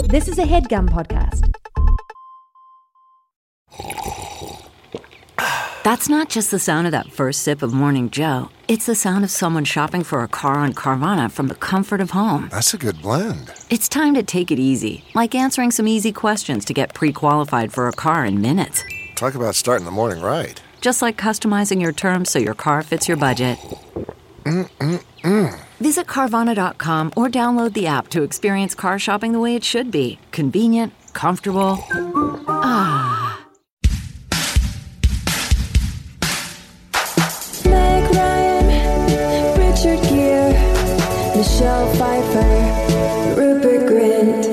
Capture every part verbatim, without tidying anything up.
This is a HeadGum podcast. That's not just the sound of that first sip of Morning Joe. It's the sound of someone shopping for a car on Carvana from the comfort of home. That's a good blend. It's time to take it easy, like answering some easy questions to get pre-qualified for a car in minutes. Talk about starting the morning right. Just like customizing your terms so your car fits your budget. Mm-mm-mm. Visit Carvana dot com or download the app to experience car shopping the way it should be. Convenient, comfortable. Ah. Meg Ryan, Richard Gere, Michelle Pfeiffer, Rupert Grint.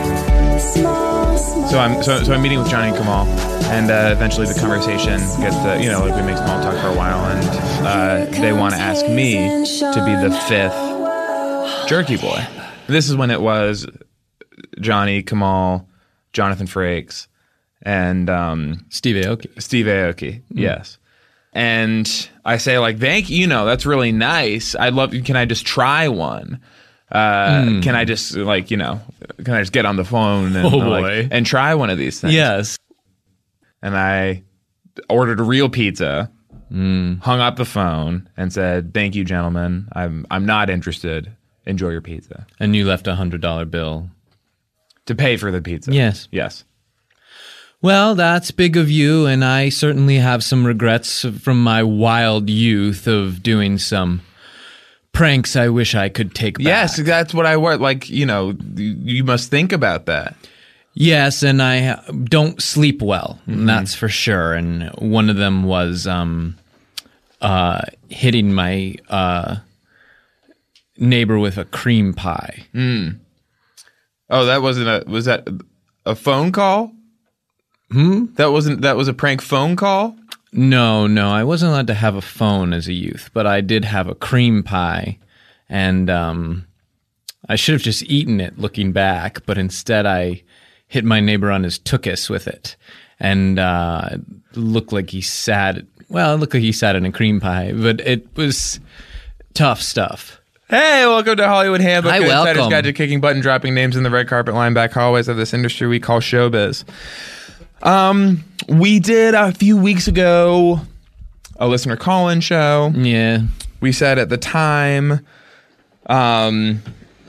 Small, small. So I'm so, so I'm meeting with Johnny and Kamal, and uh, eventually the conversation gets to, you know, like we make small talk for a while, and uh, they want to ask me to be the fifth jerky boy. This is when it was Johnny, Kamal, Jonathan Frakes, and um, Steve Aoki. Steve Aoki, mm. yes. And I say, like, thank you, you know, that's really nice. I'd love, can I just try one? Uh, mm. Can I just, like, you know, can I just get on the phone and, oh like, and try one of these things? Yes. And I ordered a real pizza, mm. hung up the phone, and said, thank you, gentlemen. I'm I'm not interested. Enjoy your pizza. And you left a one hundred dollar bill. To pay for the pizza. Yes. Yes. Well, that's big of you, and I certainly have some regrets from my wild youth of doing some pranks I wish I could take back. Yes, that's what I want. Like, you know, you must think about that. Yes, and I don't sleep well, mm-hmm. that's for sure. And one of them was um, uh, hitting my uh, neighbor with a cream pie. Mm. Oh, that wasn't a, was that a phone call? Hmm? That wasn't, that was a prank phone call? No, no, I wasn't allowed to have a phone as a youth, but I did have a cream pie, and um, I should have just eaten it looking back, but instead I hit my neighbor on his tuchus with it, and uh, it looked like he sat, well, it looked like he sat in a cream pie, but it was tough stuff. Hey, welcome to Hollywood Handbook. Hi, An welcome. Insider's Guide to Kicking Butt and Dropping Names in the red carpet line back hallways of this industry we call showbiz. Um, we did a few weeks ago a listener call-in show. Yeah. We said at the time, um,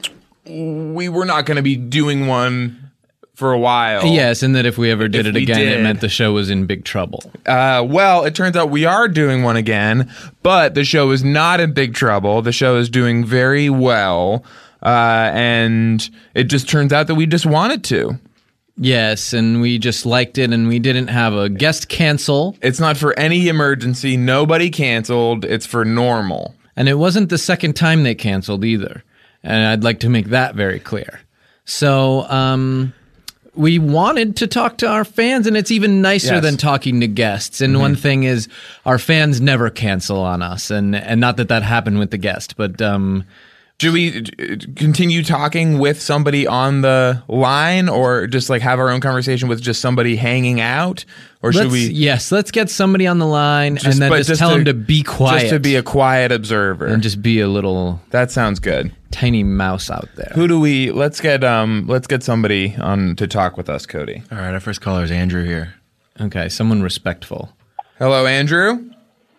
we were not going to be doing one for a while. Yes, and that if we ever did If it we again, did. it meant the show was in big trouble. Uh, well, it turns out we are doing one again, but the show is not in big trouble. The show is doing very well, uh, and it just turns out that we just wanted to. Yes, and we just liked it, and we didn't have a guest cancel. It's not for any emergency. Nobody canceled. It's for normal. And it wasn't the second time they canceled either. And I'd like to make that very clear. So, um, we wanted to talk to our fans, and it's even nicer Yes. than talking to guests. And mm-hmm. one thing is, our fans never cancel on us, and and not that that happened with the guest, but um, do we continue talking with somebody on the line, or just like have our own conversation with just somebody hanging out, or should let's, we? Yes, let's get somebody on the line, Just- and then but just, just tell to- them to be quiet, Just to be a quiet observer, and just be a little that sounds good. tiny mouse out there. Who do we? Let's get um. Let's get somebody on to talk with us, Cody. All right, our first caller is Andrew here. Okay, someone respectful. Hello, Andrew.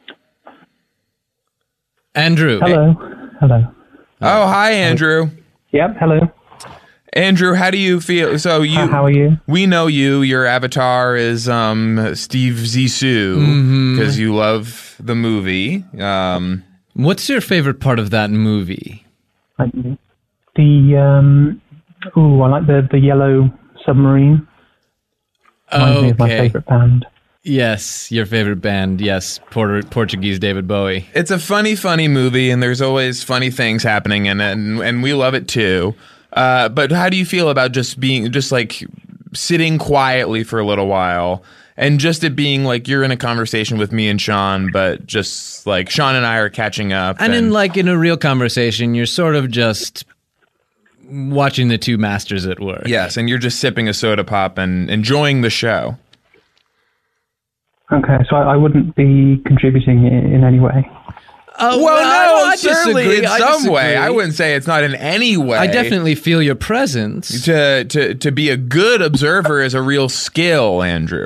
Andrew. Hello. Hello. Oh, hi, Andrew. Yep. Hello. Andrew, how do you feel? So you, Uh, how are you? We know you. Your avatar is um Steve Zissou because you love the movie. Um, What's your favorite part of that movie? Like the um. Ooh, I like the the yellow submarine. Reminds me of my Okay. favorite band. Yes, your favorite band. Yes, Porter, Portuguese David Bowie. it's a funny, funny movie, and there's always funny things happening in it, and, and we love it too. Uh, but how do you feel about just being, just like sitting quietly for a little while, and just it being like you're in a conversation with me and Sean, but just like Sean and I are catching up, And in like in a real conversation, you're sort of just watching the two masters at work. yes, and you're just sipping a soda pop and enjoying the show. Okay, so I, I wouldn't be contributing in, in any way. Oh, well, no, no, I certainly disagree. in I some way. disagree. I wouldn't say it's not in any way. I definitely feel your presence. to to to be a good observer is a real skill, Andrew.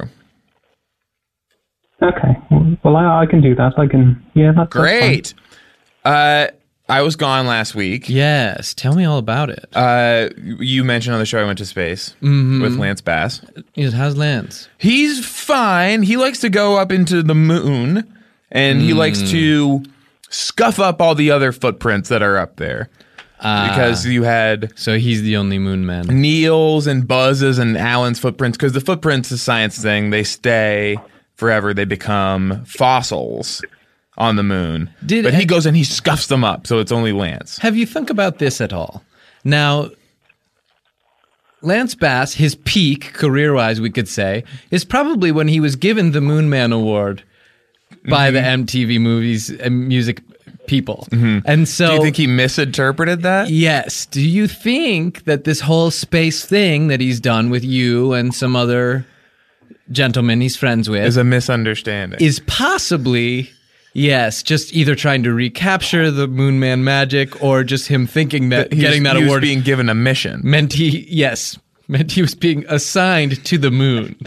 Okay. Well, I, I can do that. I can. Yeah, that's that's fine. Great. Uh, I was gone last week. Yes, tell me all about it. Uh, you mentioned on the show I went to space Mm-hmm. with Lance Bass. Yes, how's Lance? He's fine. He likes to go up into the moon, and he likes Mm. to scuff up all the other footprints that are up there. Ah. Because you had So he's the only moon man. Neil's and Buzz's and Alan's footprints, because the footprints is a science thing. They stay forever. They become fossils on the moon. Did- but he goes and he scuffs them up, so it's only Lance. Have you thought about this at all? Now, Lance Bass, his peak career-wise, we could say, is probably when he was given the Moon Man Award by the M T V movies and music people. And so, Do you think he misinterpreted that? yes, do you think that this whole space thing that he's done with you and some other gentlemen he's friends with Is a misunderstanding. is possibly, yes, just either trying to recapture the Moon Man magic or just him thinking that He was- getting that he was award being given a mission. meant he, yes, meant he was being assigned to the moon.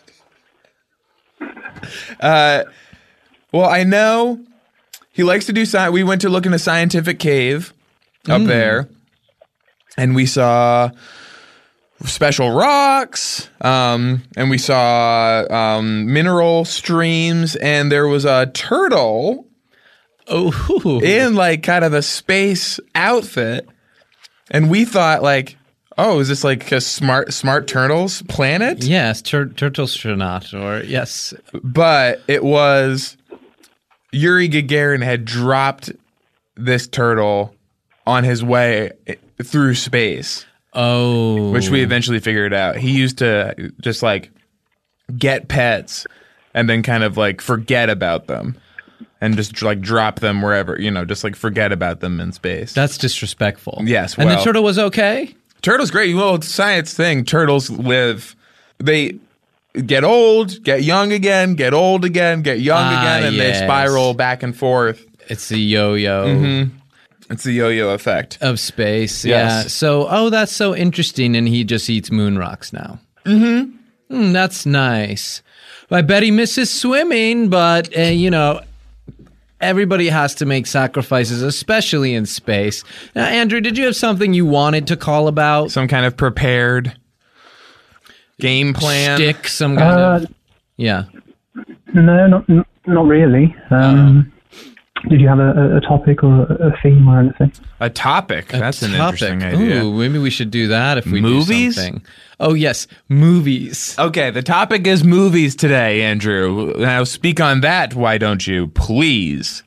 Well, I know he likes to do science. We went to look in a scientific cave up Mm. there, and we saw special rocks, um, and we saw um, mineral streams, and there was a turtle Oh, in like kind of a space outfit, and we thought like, oh, is this like a smart smart turtles planet? yes, tur- turtlestronaut, or yes, But it was Yuri Gagarin had dropped this turtle on his way through space, oh, which we eventually figured out. He used to just like get pets and then kind of like forget about them and just like drop them wherever, you know, just like forget about them in space. that's disrespectful. Yes, and the well- turtle was okay. Turtles great. Well, it's a science thing. Turtles live. They get old, get young again, get old again, get young Ah, again, and yes. they spiral back and forth. It's the yo-yo It's the yo-yo effect. of space. Yes. Yeah. So, oh, that's so interesting. And he just eats moon rocks now. Mm-hmm. That's nice. I bet he misses swimming, but uh, you know, everybody has to make sacrifices, especially in space. Now, Andrew, did you have something you wanted to call about? Some kind of prepared game plan. Stick, some kind Uh, of yeah. No, not n- not really. Um, Did you have a, a- a topic or a, a theme or anything? A topic. That's an Topic. interesting idea. Ooh, maybe we should do that if we Movies? do something. Oh yes, movies. Okay, the topic is movies today, Andrew. Now speak on that, why don't you, please?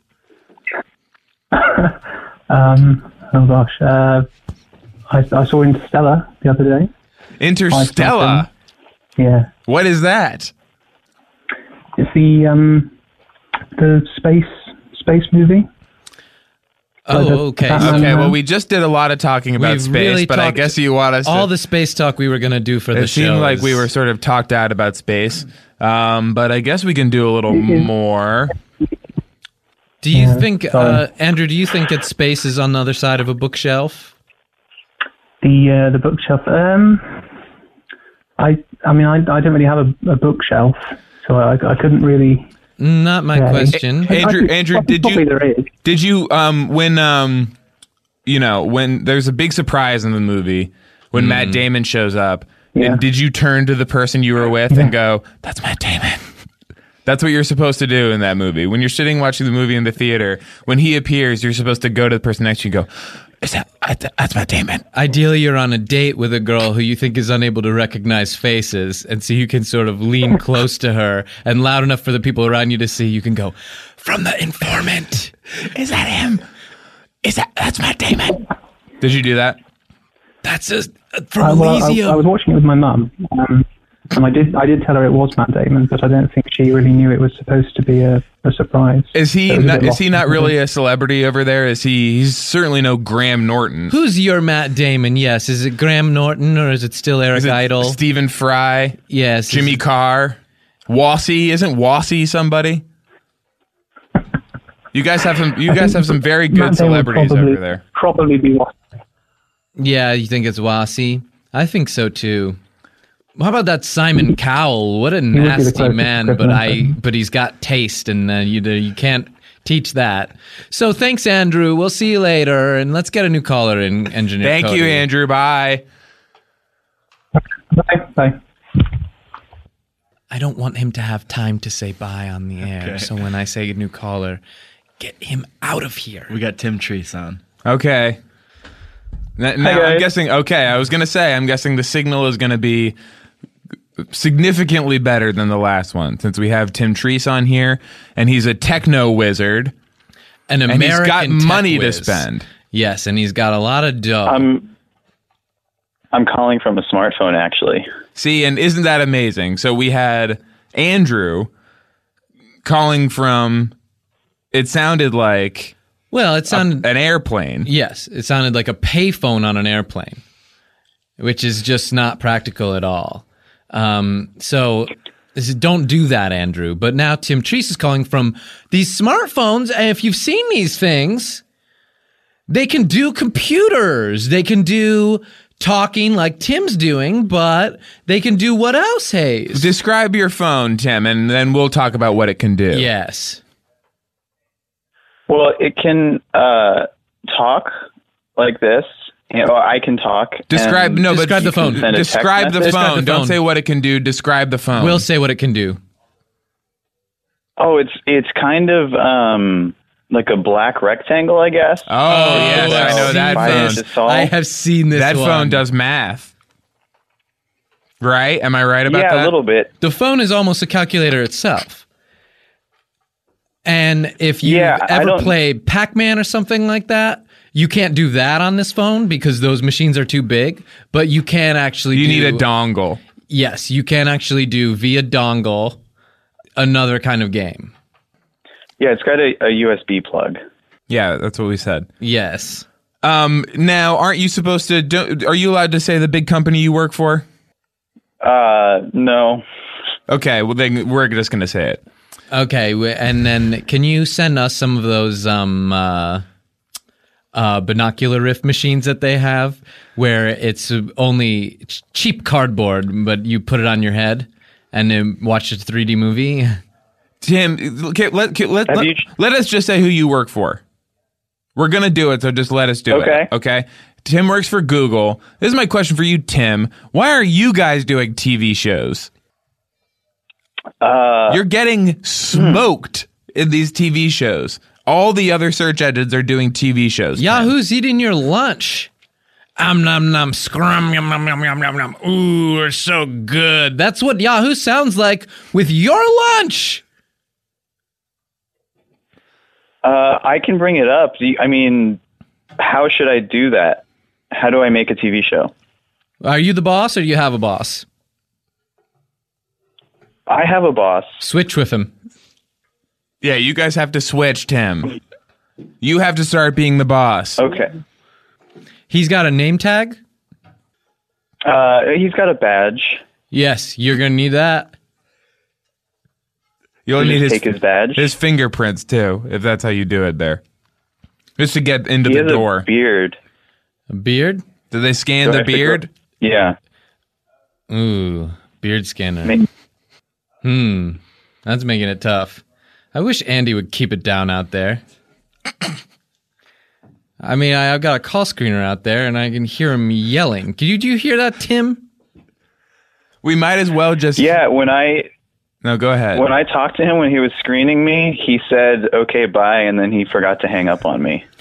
Um, oh gosh, uh, I, I saw Interstellar the other day. Interstellar. Yeah, What is that? it's the um, the space space movie. Oh, the- okay. Batman- Okay, well, we just did a lot of talking about We've space, really but I talked- guess you want us to... All the space talk we were going to do for the It seemed show like is- we were sort of talked out about space, um, but I guess we can do a little more. Do you Yeah, think, sorry. uh, Andrew? Do you think that space is on the other side of a bookshelf? The uh, the bookshelf. Um, I I mean I I don't really have a, a bookshelf, so I I couldn't really. Not my Yeah. question. Hey, Andrew, I think- Andrew, did probably you- there is. Did you um when um you know when there's a big surprise in the movie when Matt Damon shows up, Yeah. and did you turn to the person you were with and go, "That's Matt Damon"? That's what you're supposed to do in that movie. When you're sitting watching the movie in the theater, when he appears, you're supposed to go to the person next to you and go, "Is that that's Matt Damon?" Ideally, you're on a date with a girl who you think is unable to recognize faces, and so you can sort of lean close to her and loud enough for the people around you to see. You can go, "From The Informant." Is that him? Is that that's Matt Damon? Did you do that? That's a, from Uh, well, I, Elysium. I was watching it with my mum, um, and I did I did tell her it was Matt Damon, but I don't think she really knew it was supposed to be a, a surprise. Is he So it was a not, bit is he lost. not really a celebrity over there? Is he? He's certainly no Graham Norton. Who's your Matt Damon? Yes, is it Graham Norton or is it still Eric Is it Idle? Stephen Fry? Yes, Jimmy is it- Carr? Wassy? Isn't Wassy somebody? You guys have some. You guys have some very good Matt Damon would celebrities probably, over there. Probably be what? Yeah, you think it's Wasi? I think so too. How about that Simon Cowell? What a would be the nasty closest man, Chris but I Hemsworth. but he's got taste, and uh, you you can't teach that. So thanks, Andrew. We'll see you later, and let's get a new caller in, Engineer Thank Cody. you, Andrew. Bye. Bye. Bye. I don't want him to have time to say bye on the air. Okay. So when I say a new caller, get him out of here. We got Tim Treese on. Okay. Now, now I'm guys. guessing. Okay, I was gonna say. I'm guessing the signal is gonna be significantly better than the last one, since we have Tim Treese on here, and he's a techno wizard, An and American he's got tech money to whiz. spend. Yes, and he's got a lot of dough. I'm I'm calling from a smartphone, actually. See, and isn't that amazing? So we had Andrew calling from. It sounded like well, it sounded an airplane. yes, it sounded like a payphone on an airplane, which is just not practical at all. Um, so this is, don't do that, Andrew. But now Tim Treese is calling from these smartphones, and if you've seen these things, they can do computers. They can do talking like Tim's doing, but they can do what else, Hayes? Describe your phone, Tim, and then we'll talk about what it can do. Yes. Well, it can uh, talk like this. You know, I can talk. Describe and no, Describe but the phone. send a text Describe the phone. message. Describe the Don't phone. say what it can do. Describe the phone. We'll say what it can do. Oh, it's it's kind of um, like a black rectangle, I guess. Oh, yes, I've I know seen that Five phone. inches tall. I have seen this That one. phone does math. Right? Am I right about yeah, that? a little bit. The phone is almost a calculator itself. And if you Yeah, I ever don't- play Pac-Man or something like that, you can't do that on this phone because those machines are too big, but you can actually You do... need a dongle. Yes, you can actually do via dongle another kind of game. Yeah, it's got a, a U S B plug. Yeah, that's what we said. Yes. Um, now, aren't you supposed to? Don't, are you allowed to say the big company you work for? Uh, no. Okay, well then we're just gonna say it. Okay, w- and then can you send us some of those um, uh, uh, binocular riff machines that they have, where it's only ch- cheap cardboard, but you put it on your head and then watch a three D movie? Tim, okay, let okay, let, Have let, you- let us just say who you work for. We're gonna do it, so just let us do Okay. it. Okay. Tim works for Google. This is my question for you, Tim. Why are you guys doing T V shows? Uh, You're getting smoked in these T V shows. All the other search engines are doing T V shows. Tim. Yahoo's eating your lunch. Um nom nom scrum yum yum yum yum yum yum. Ooh, we're so good. That's what Yahoo sounds like with your lunch. uh, I can bring it up. Do you- I mean, how should I do that? How do I make a T V show? Are you the boss or do you have a boss? I have a boss. Switch with him. Yeah, you guys have to switch, Tim. You have to start being the boss. Okay. He's got a name tag? Uh, he's got a badge. Yes, you're going to need that. You'll Just need his take his badge. his fingerprints too, if that's how you do it there. Just to get into he the has door. a beard. A beard? Do they scan Do I the have to go- beard? Yeah. Ooh, beard scanner. Ma- Hmm, that's making it tough. I wish Andy would keep it down out there. I mean, I, I've got a call screener out there, and I can hear him yelling. Can you, do you hear that, Tim? We might as well just Yeah, when I No, go ahead. when I talked to him when he was screening me, he said, "Okay, bye," and then he forgot to hang up on me.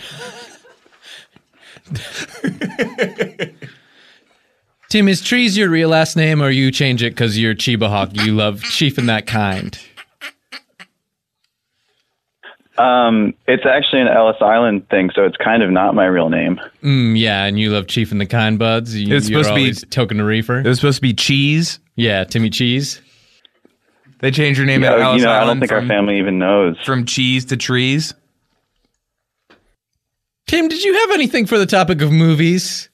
Tim, is Trees your real last name, or you change it because you're Chiba Hawk? You love Chief and that kind. Um, it's actually an Ellis Island thing, so it's kind of not my real name. Mm, yeah, and you love Chief and the kind buds. You, It's you're supposed to be- always token a reefer. It was supposed to be Cheese. Yeah, Timmy Cheese. They changed your name Yeah, at Ellis you know, I don't Island think from, our family even knows. from Cheese to Trees. Tim, did you have anything for the topic of movies?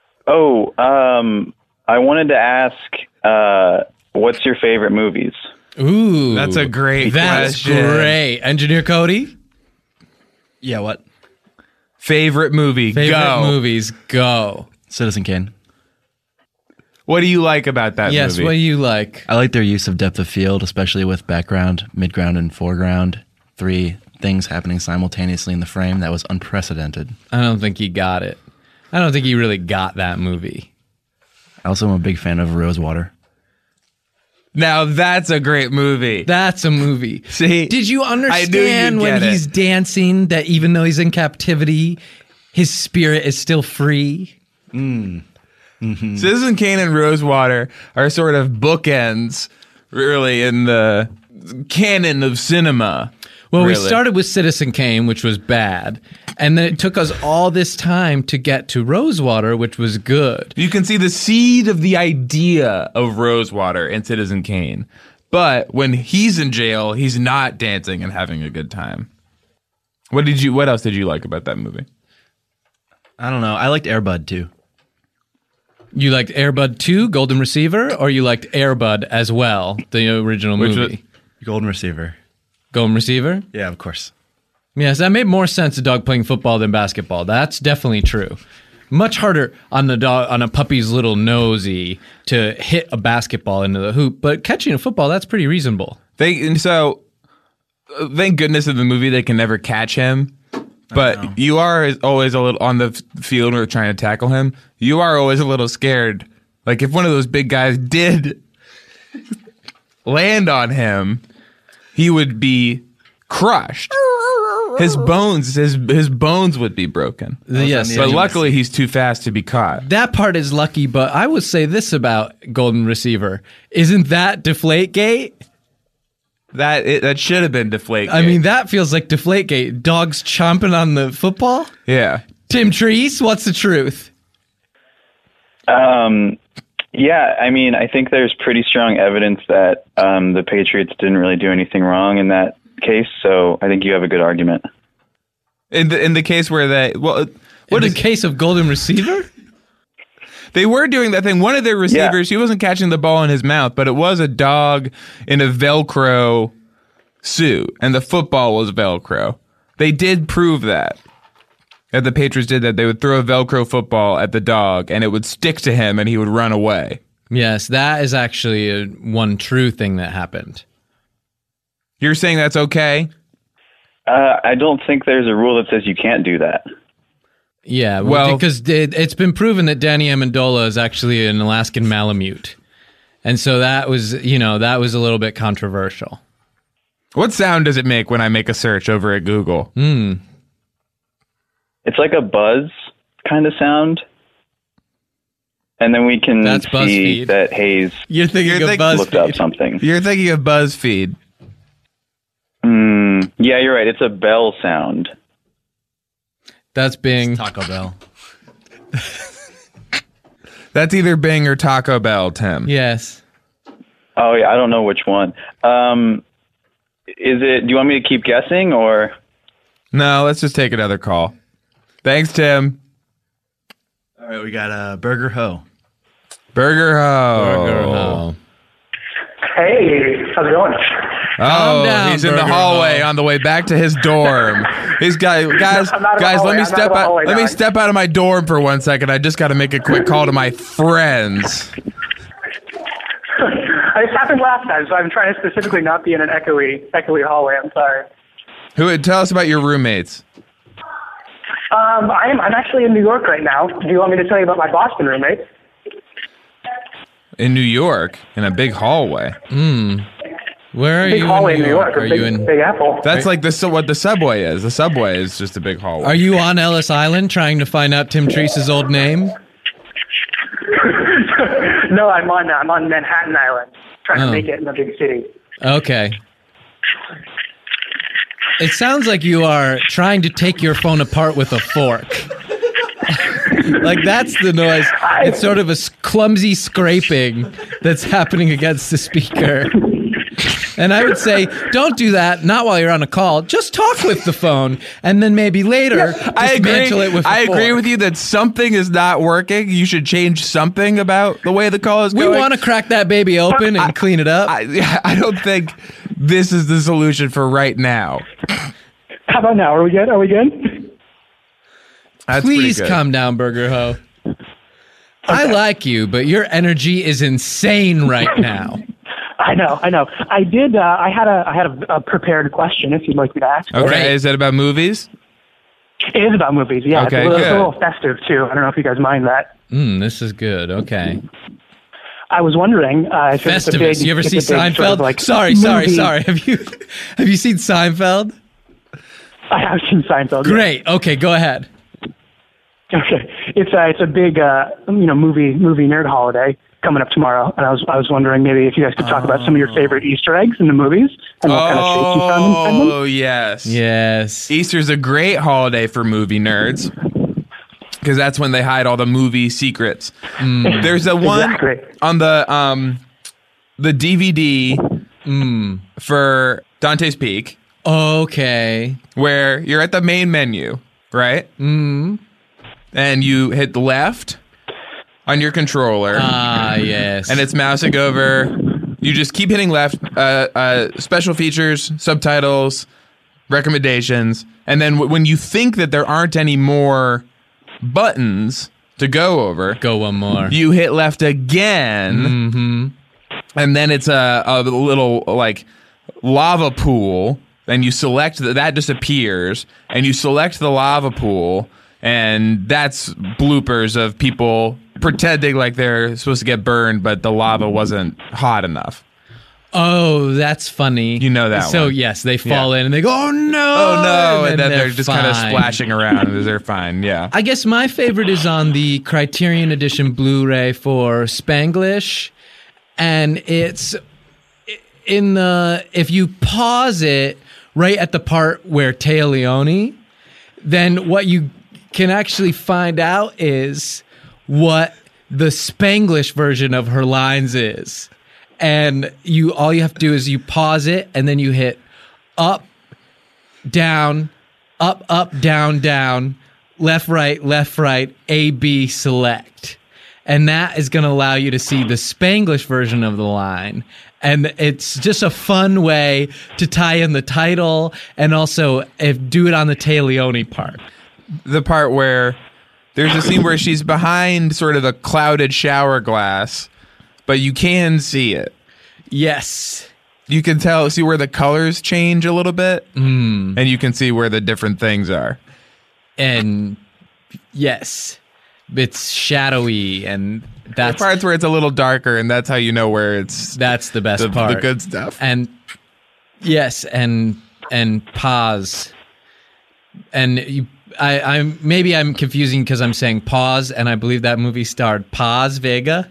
Oh, um, I wanted to ask, uh, what's your favorite movies? Ooh, That's a great That's question. great. Engineer Cody? Yeah, what? Favorite movie? Favorite Go. movies, go. Citizen Kane. What do you like about that yes, movie? what do you like? I like their use of depth of field, especially with background, midground, and foreground. Three things happening simultaneously in the frame. That was unprecedented. I don't think he got it. I don't think he really got that movie. I also am a big fan of Rosewater. Now that's a great movie. That's a movie. See? Did you I understand knew you'd when get he's it. dancing that even though he's in captivity, his spirit is still free? Citizen Kane and Rosewater are sort of bookends, really, in the canon of cinema. Well, we really. started with Citizen Kane, which was bad, and then it took us all this time to get to Rosewater, which was good. You can see the seed of the idea of Rosewater in Citizen Kane. But when he's in jail, he's not dancing and having a good time. What did you? What else did you like about that movie? I don't know. I liked Air Bud too. You liked Air Bud two, Golden Receiver, or you liked Air Bud as well, the original Which movie? Golden Receiver. Golden Receiver? Yeah, of course. Yes, that made more sense, a dog playing football than basketball. That's definitely true. Much harder on the dog, on a puppy's little nosy to hit a basketball into the hoop, but catching a football, that's pretty reasonable. They and so uh, thank goodness in the movie they can never catch him. But you are always a little on the f- field or trying to tackle him. You are always a little scared. Like if one of those big guys did land on him, he would be crushed. His bones, his his bones would be broken. Yes, But luckily, he's too fast to be caught. that part is lucky, but I would say this about Golden Receiver. Isn't that Deflategate? That it, that should have been Deflate. I mean, that feels like Deflategate. Dogs chomping on the football? yeah. Tim Treese, what's the truth? Um, yeah, I mean, I think there's pretty strong evidence that um, the Patriots didn't really do anything wrong in that case. So I think you have a good argument. In the in the case where they well, What what in is the case of Golden Receiver? they were doing that thing. One of their receivers, he wasn't catching the ball in his mouth, but it was a dog in a Velcro suit, and the football was Velcro. They did prove that. That the Patriots did that. They would throw a Velcro football at the dog, and it would stick to him, and he would run away. Yes, that is actually a, one true thing that happened. You're saying that's okay? Uh, I don't think there's a rule that says you can't do that. Yeah, well, Well- because it, it's been proven that Danny Amendola is actually an Alaskan Malamute. And so that was, you know, that was a little bit controversial. What sound does it make when I make a search over at Google? Hmm. It's like a buzz kind of sound. And then we can That's see BuzzFeed. that Hayes You're thinking You're of thinking- looked up BuzzFeed. something. You're thinking of BuzzFeed. Mm, yeah, you're right. It's a bell sound. That's Bing. Taco Bell. That's either Bing or Taco Bell, Tim. Yes. Oh, yeah, I don't know which one. Um, is it? Do you want me to keep guessing, or? No, let's just take another call. Thanks, Tim. All right, we got uh, Burger Ho. Burger Ho. Burger Ho. Hey, how's it going? Oh, down, he's in the Burger hallway Ho. on the way back to his dorm. He's guy, guys, I'm not in the guys. Let hallway. me I'm not step in the out. hallway, Let me guys. step out of my dorm for one second. I just got to make a quick call to my friends. This happened last time, so I'm trying to specifically not be in an echoey, echoey hallway. I'm sorry. Who would tell us about your roommates? Um, I'm I'm actually in New York right now. Do you want me to tell you about my Boston roommate? In New York, in a big hallway. Where are Big you hallway in New York? a Are big, you in? Big Apple. That's like the su- what the subway is. The subway is just a big hallway. Are you on Ellis Island trying to find out Tim Treese's old name? No, I'm on uh, I'm on Manhattan Island, trying Oh. to make it in a big city. Okay. It sounds like you are trying to take your phone apart with a fork. Like that's the noise. It's sort of a s- clumsy scraping that's happening against the speaker. And I would say, don't do that. Not while you're on a call. Just talk with the phone, and then maybe later I agree. dismantle it with. A I agree fork. with you that something is not working. You should change something about the way the call is We going. want to crack that baby open and I- clean it up. I, I don't think this is the solution for right now. How about now? Are we good? Are we good? That's Please pretty good. calm down, Burger Ho. I like you, but your energy is insane right now. I know, I know. I did. Uh, I had a, I had a, a prepared question. If you'd like me to ask. Okay, Great. is it about movies? It is about movies. Yeah, Okay, it's, a little, it's a good. little festive too. I don't know if you guys mind that. Mm, this is good. Okay. I was wondering uh, if it's a Festivus. big. You ever it's see a big Seinfeld? sort of like sorry, sorry, movie- sorry. Have you have you seen Seinfeld? I have seen Seinfeld. yeah. Great. Okay, go ahead. Okay, it's a it's a big uh, you know movie movie nerd holiday coming up tomorrow, and I was I was wondering maybe if you guys could talk about some of your favorite Easter eggs in the movies and what kind of shapes you found inside them. Oh, yes. Yes. Easter's a great holiday for movie nerds because that's when they hide all the movie secrets. There's a one Exactly. on the um the D V D Mm. for Dante's Peak Okay. where you're at the main menu, right? Mm. And you hit left on your controller. Ah, yes. And it's mousing over. You just keep hitting left. Uh, uh, special features, subtitles, recommendations, and then w- when you think that there aren't any more buttons to go over, go one more. you hit left again, Mm-hmm. and then it's a, a little like lava pool. And you select that that disappears, and you select the lava pool. And that's bloopers of people pretending like they're supposed to get burned, but the lava wasn't hot enough. Oh, that's funny. You know that So one. yes, they fall Yeah. in and they go, "Oh no!" Oh no! And then they're, they're just kind of fine. splashing around, and they're fine. Yeah. I guess my favorite is on the Criterion Edition Blu-ray for Spanglish, and it's in the if you pause it right at the part where Téa Leoni, then what you can actually find out is what the Spanglish version of her lines is. And you all you have to do is you pause it and then you hit up, down, up, up, down, down, left, right, left, right, A, B, select. And that is going to allow you to see the Spanglish version of the line. And it's just a fun way to tie in the title and also if, do it on the Téa Leoni part. The part where there's a scene where she's behind sort of a clouded shower glass, but you can see it. Yes. You can tell, see where the colors change a little bit, Mm. and you can see where the different things are. And yes, it's shadowy, and The that's parts where it's a little darker, and that's how you know where it's that's the best the, part. the good stuff. And yes, and and pause. And you, I, I'm maybe I'm confusing because I'm saying pause, and I believe that movie starred Paz Vega.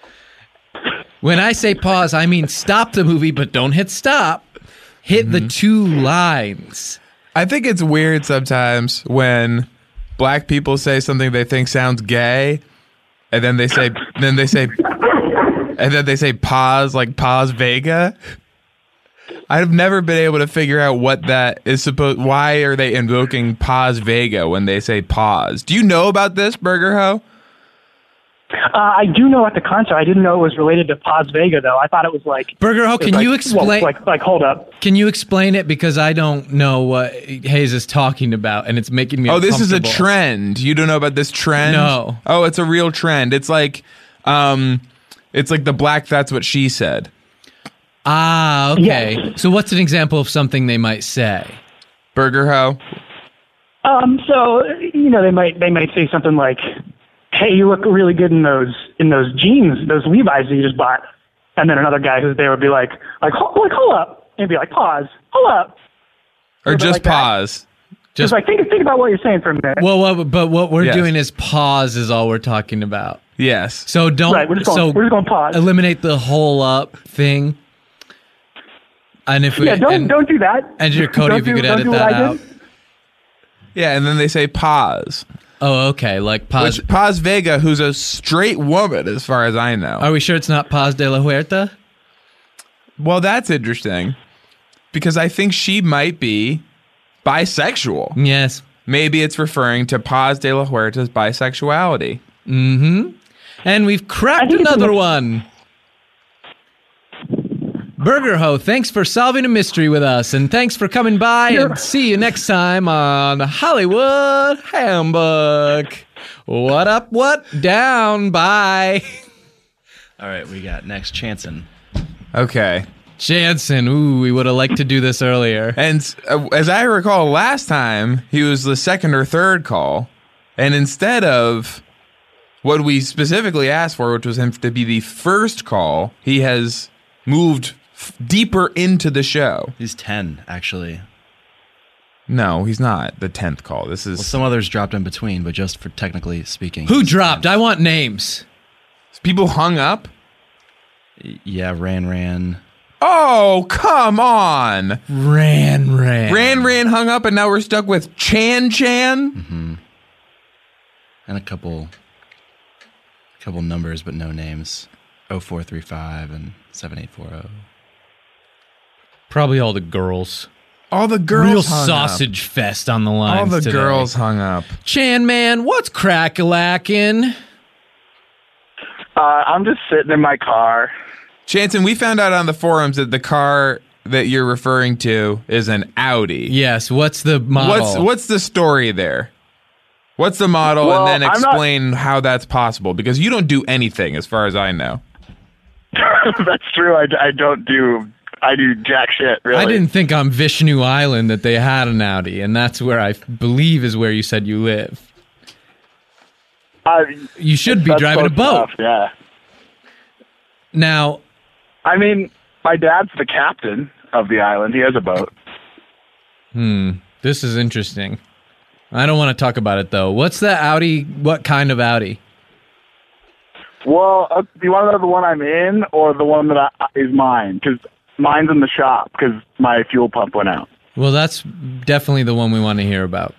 When I say pause, I mean stop the movie, but don't hit stop. Hit the two lines. I think it's weird sometimes when black people say something they think sounds gay, and then they say, then they say, and then they say pause, like Paz Vega. I've never been able to figure out what that is supposed. Why are they invoking Paz Vega when they say pause? Do you know about this, Burger Ho? Uh, I do know at the concert. I didn't know it was related to Paz Vega, though. I thought it was like Burger Ho, it was can like- you explain? well, like, like, hold up. Can you explain it because I don't know what Hayes is talking about, and it's making me. Oh, this is a uncomfortable. trend. You don't know about this trend? No. Oh, it's a real trend. It's like, um, it's like the black. That's what she said. Ah, okay. Yes. So, what's an example of something they might say? Burger Ho. Um, so you know, they might they might say something like, "Hey, you look really good in those in those jeans, those Levi's that you just bought." And then another guy who's there would be like, "Like, hold, like, hold up," and be like, "Pause, hold up," Or little bit just like that. pause. Just Just like think think about what you're saying for a minute. well, what, but what we're Yes. doing is pause is all we're talking about. Yes. So don't. Right, we're just going- so we're just going pause. Eliminate the whole up thing. And if we yeah, don't and, don't do that. Engineer Cody, Don't if you do- could don't edit do what that I out. did. Yeah, and then they say pause. Oh, okay. Like pause. Which Paz Vega, who's a straight woman, as far as I know. Are we sure it's not Paz de la Huerta? Well, that's interesting because I think she might be bisexual. Yes. Maybe it's referring to Paz de la Huerta's bisexuality. Mm-hmm. And we've cracked another one. Burger Ho, thanks for solving a mystery with us, and thanks for coming by, Sure. and see you next time on Hollywood Handbook. What up, what down, bye. All right, we got next Chanson. Okay. Jansen, ooh, we would have liked to do this earlier. And uh, as I recall last time, he was the second or third call. And instead of what we specifically asked for, which was him to be the first call, he has moved f- deeper into the show. He's ten, actually. No, he's not the tenth call. This is Well, some others dropped in between, but just for technically speaking. Who he's dropped? ten. I want names. people hung up. Y- Yeah, Ran Ran. Oh, come on. Ran Ran. Ran Ran hung up, and now we're stuck with Chan Chan. Mm-hmm. And a couple, couple numbers, but no names. oh four three five and seven eight four oh. Probably all the girls. All the girls Real hung sausage up. fest on the line. All the today. girls hung up. Chan Man, what's crack-a-lackin'? Uh, I'm just sitting in my car. Chanson, we found out on the forums that the car that you're referring to is an Audi. Yes, what's the model? What's what's the story there? What's the model, Well, and then I'm not- explain how that's possible? Because you don't do anything, as far as I know. That's true. I, I don't do. I do jack shit. Really. I didn't think on Vishnu Island that they had an Audi, and that's where I f- believe is where you said you live. Uh, You should be that's driving a close boat. enough, yeah. Now, I mean, my dad's the captain of the island. He has a boat. hmm, this is interesting. I don't want to talk about it, though. What's the Audi? What kind of Audi? Well, uh, do you want to know the one I'm in or the one that I, is mine? Because mine's in the shop because my fuel pump went out. Well, that's definitely the one we want to hear about.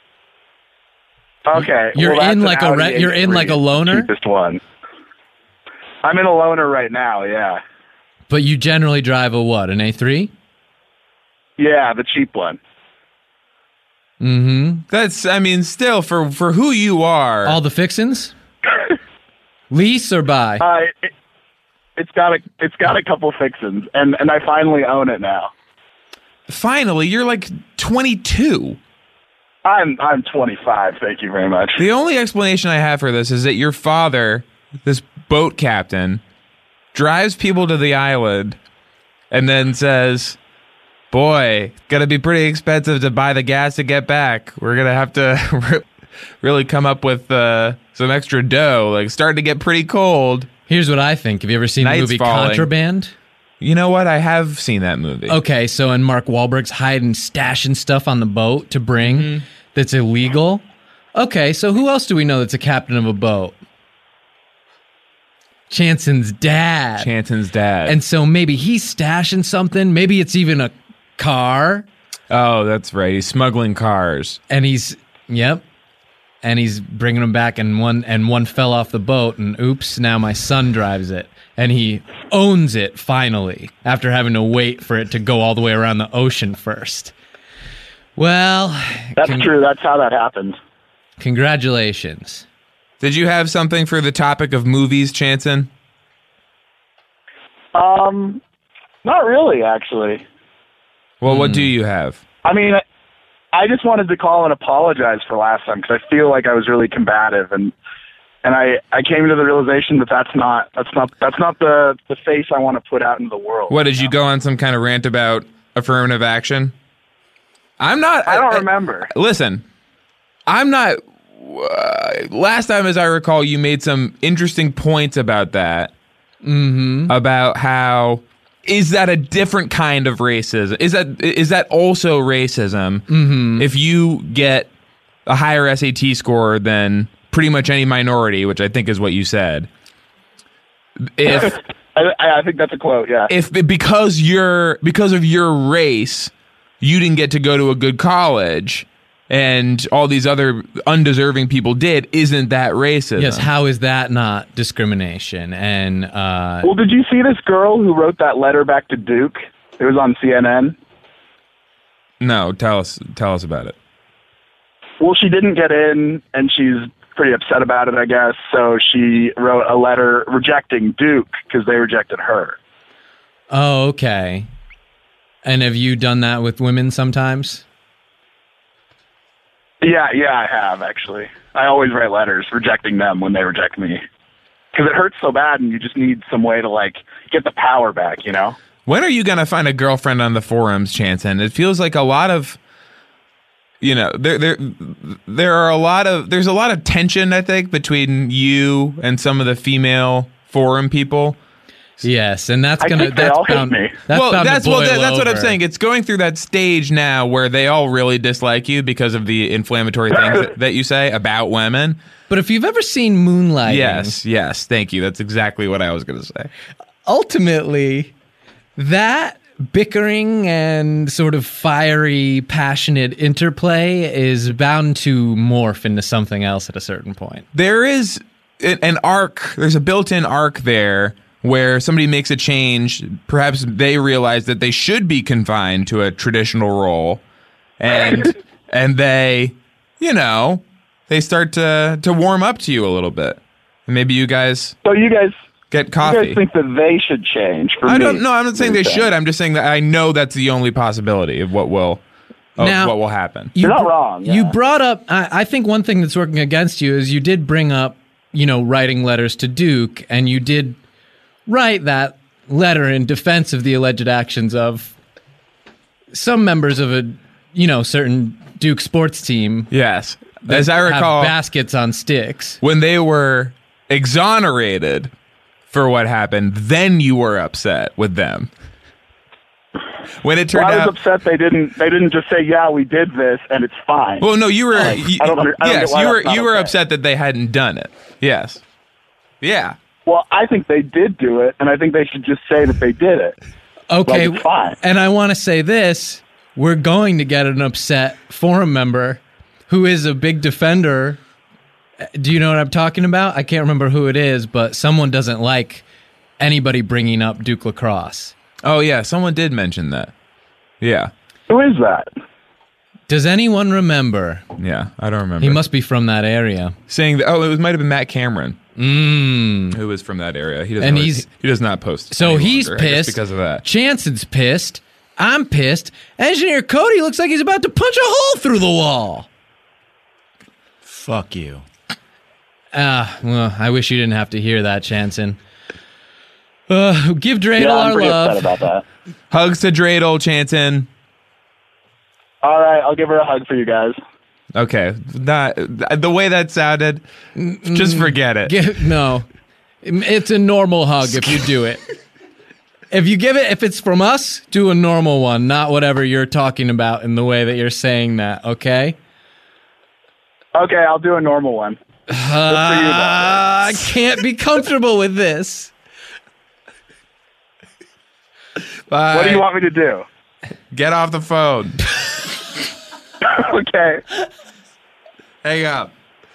Okay, You're well, that's in an like a Audi re- you're in A three, like a loaner? Cheapest one. I'm in a loaner right now. Yeah, But you generally drive a what? An A three? yeah, the cheap one. Mm-hmm. That's, I mean, still for for who you are. All the fixins? Lease or buy? Uh, it, it's got a it's got a couple fixins, and and I finally own it now. Finally, you're like twenty-two. I'm I'm twenty-five. Thank you very much. The only explanation I have for this is that your father, this boat captain, drives people to the island and then says, boy, it's going to be pretty expensive to buy the gas to get back. We're going to have to really come up with uh, some extra dough. Like, starting to get pretty cold. Here's what I think. Have you ever seen Night's the movie falling. Contraband? You know what? I have seen that movie. Okay, so and Mark Wahlberg's hiding, stashing stuff on the boat to bring Mm-hmm. that's illegal. Okay, so who else do we know that's a captain of a boat? Chanson's dad. Chanson's dad. And so maybe he's stashing something. Maybe it's even a car. Oh, that's right. He's smuggling cars. And he's, yep. And he's bringing them back, and one and one fell off the boat, and oops, now my son drives it. And he owns it finally after having to wait for it to go all the way around the ocean first. Well, That's con- true. That's how that happened. Congratulations. Did you have something for the topic of movies, Chanson? Um, not really, actually. Well, what do you have? I mean, I just wanted to call and apologize for last time because I feel like I was really combative, and and I, I came to the realization that that's not that's not that's not the the face I want to put out into the world. What, did you go on some kind of rant about affirmative action? I'm not. I don't remember. Listen, I'm not. Uh, last time, as I recall, you made some interesting points about that. Mm-hmm. About how is that a different kind of racism? Is that is that also racism? Mm-hmm. If you get a higher S A T score than pretty much any minority, which I think is what you said. If I, I think that's a quote. Yeah. if because you're because of your race, you didn't get to go to a good college, and all these other undeserving people did, isn't that racism? Yes, how is that not discrimination? And uh, Well, did you see this girl who wrote that letter back to Duke? It was on C N N. No, tell us tell us about it. Well, she didn't get in, and she's pretty upset about it, I guess. So she wrote a letter rejecting Duke because they rejected her. Oh, okay. And have you done that with women sometimes? Yeah, yeah, I have, actually. I always write letters rejecting them when they reject me. Because it hurts so bad, and you just need some way to, like, get the power back, you know? When are you going to find a girlfriend on the forums, Chanson? It feels like a lot of, you know, there there there are a lot of, there's a lot of tension, I think, between you and some of the female forum people. Yes, and that's I gonna think they that's all hate bound, me. that's well, bound to that's well, boil that, that's what I'm over. saying. It's going through that stage now where they all really dislike you because of the inflammatory things that, that you say about women. But if you've ever seen Moonlighting, Yes, yes, thank you. That's exactly what I was going to say. ultimately, that bickering and sort of fiery, passionate interplay is bound to morph into something else at a certain point. There is an an arc, there's a built-in arc there where somebody makes a change. Perhaps they realize that they should be confined to a traditional role, and and they, you know, they start to to warm up to you a little bit. And maybe you guys So you guys, get you coffee. guys think that they should change for I me? don't know. I'm not saying they You're should. I'm just saying that I know that's the only possibility of what will of Now- what will happen. You You're not br- wrong, yeah. You brought up, I, I think one thing that's working against you is you did bring up, you know, writing letters to Duke, and you did write that letter in defense of the alleged actions of some members of a, you know, certain Duke sports team. Yes, that as I have recall, baskets on sticks. when they were exonerated for what happened, then you were upset with them. When it turned Well, I was out, upset they didn't. They didn't just say, "Yeah, we did this, and it's fine." well, no, you were. Like, you- I don't under- I don't yes, get why you were. that's not You were okay. upset that they hadn't done it. Yes. Yeah. Well, I think they did do it, and I think they should just say that they did it. Okay, Like, it's fine. and I want to say this: we're going to get an upset forum member who is a big defender. Do you know what I'm talking about? I can't remember who it is, but someone doesn't like anybody bringing up Duke lacrosse. Oh yeah, someone did mention that. Yeah. Who is that? Does anyone remember? Yeah, I don't remember. He must be from that area. saying that. Oh, it was, might have been Matt Cameron, Mm. who was from that area. He doesn't. And really- he's- he does not post. So any he's longer, I guess, pissed because of that. Chanson's pissed. I'm pissed. Engineer Cody looks like he's about to punch a hole through the wall. Fuck you. Ah, well, I wish you didn't have to hear that, Chanson. Uh, give Dreidel Yeah, I'm our pretty love. upset about that. Hugs to Dreidel, Chanson. All right, I'll give her a hug for you guys. Okay, not the way that sounded. Just forget it. Give, no, it's a normal hug if you do it. If you give it, if it's from us, do a normal one, not whatever you're talking about in the way that you're saying that. Okay. Okay, I'll do a normal one. Uh, I can't be comfortable with this. Bye. What do you want me to do? Get off the phone. Okay. Hang up.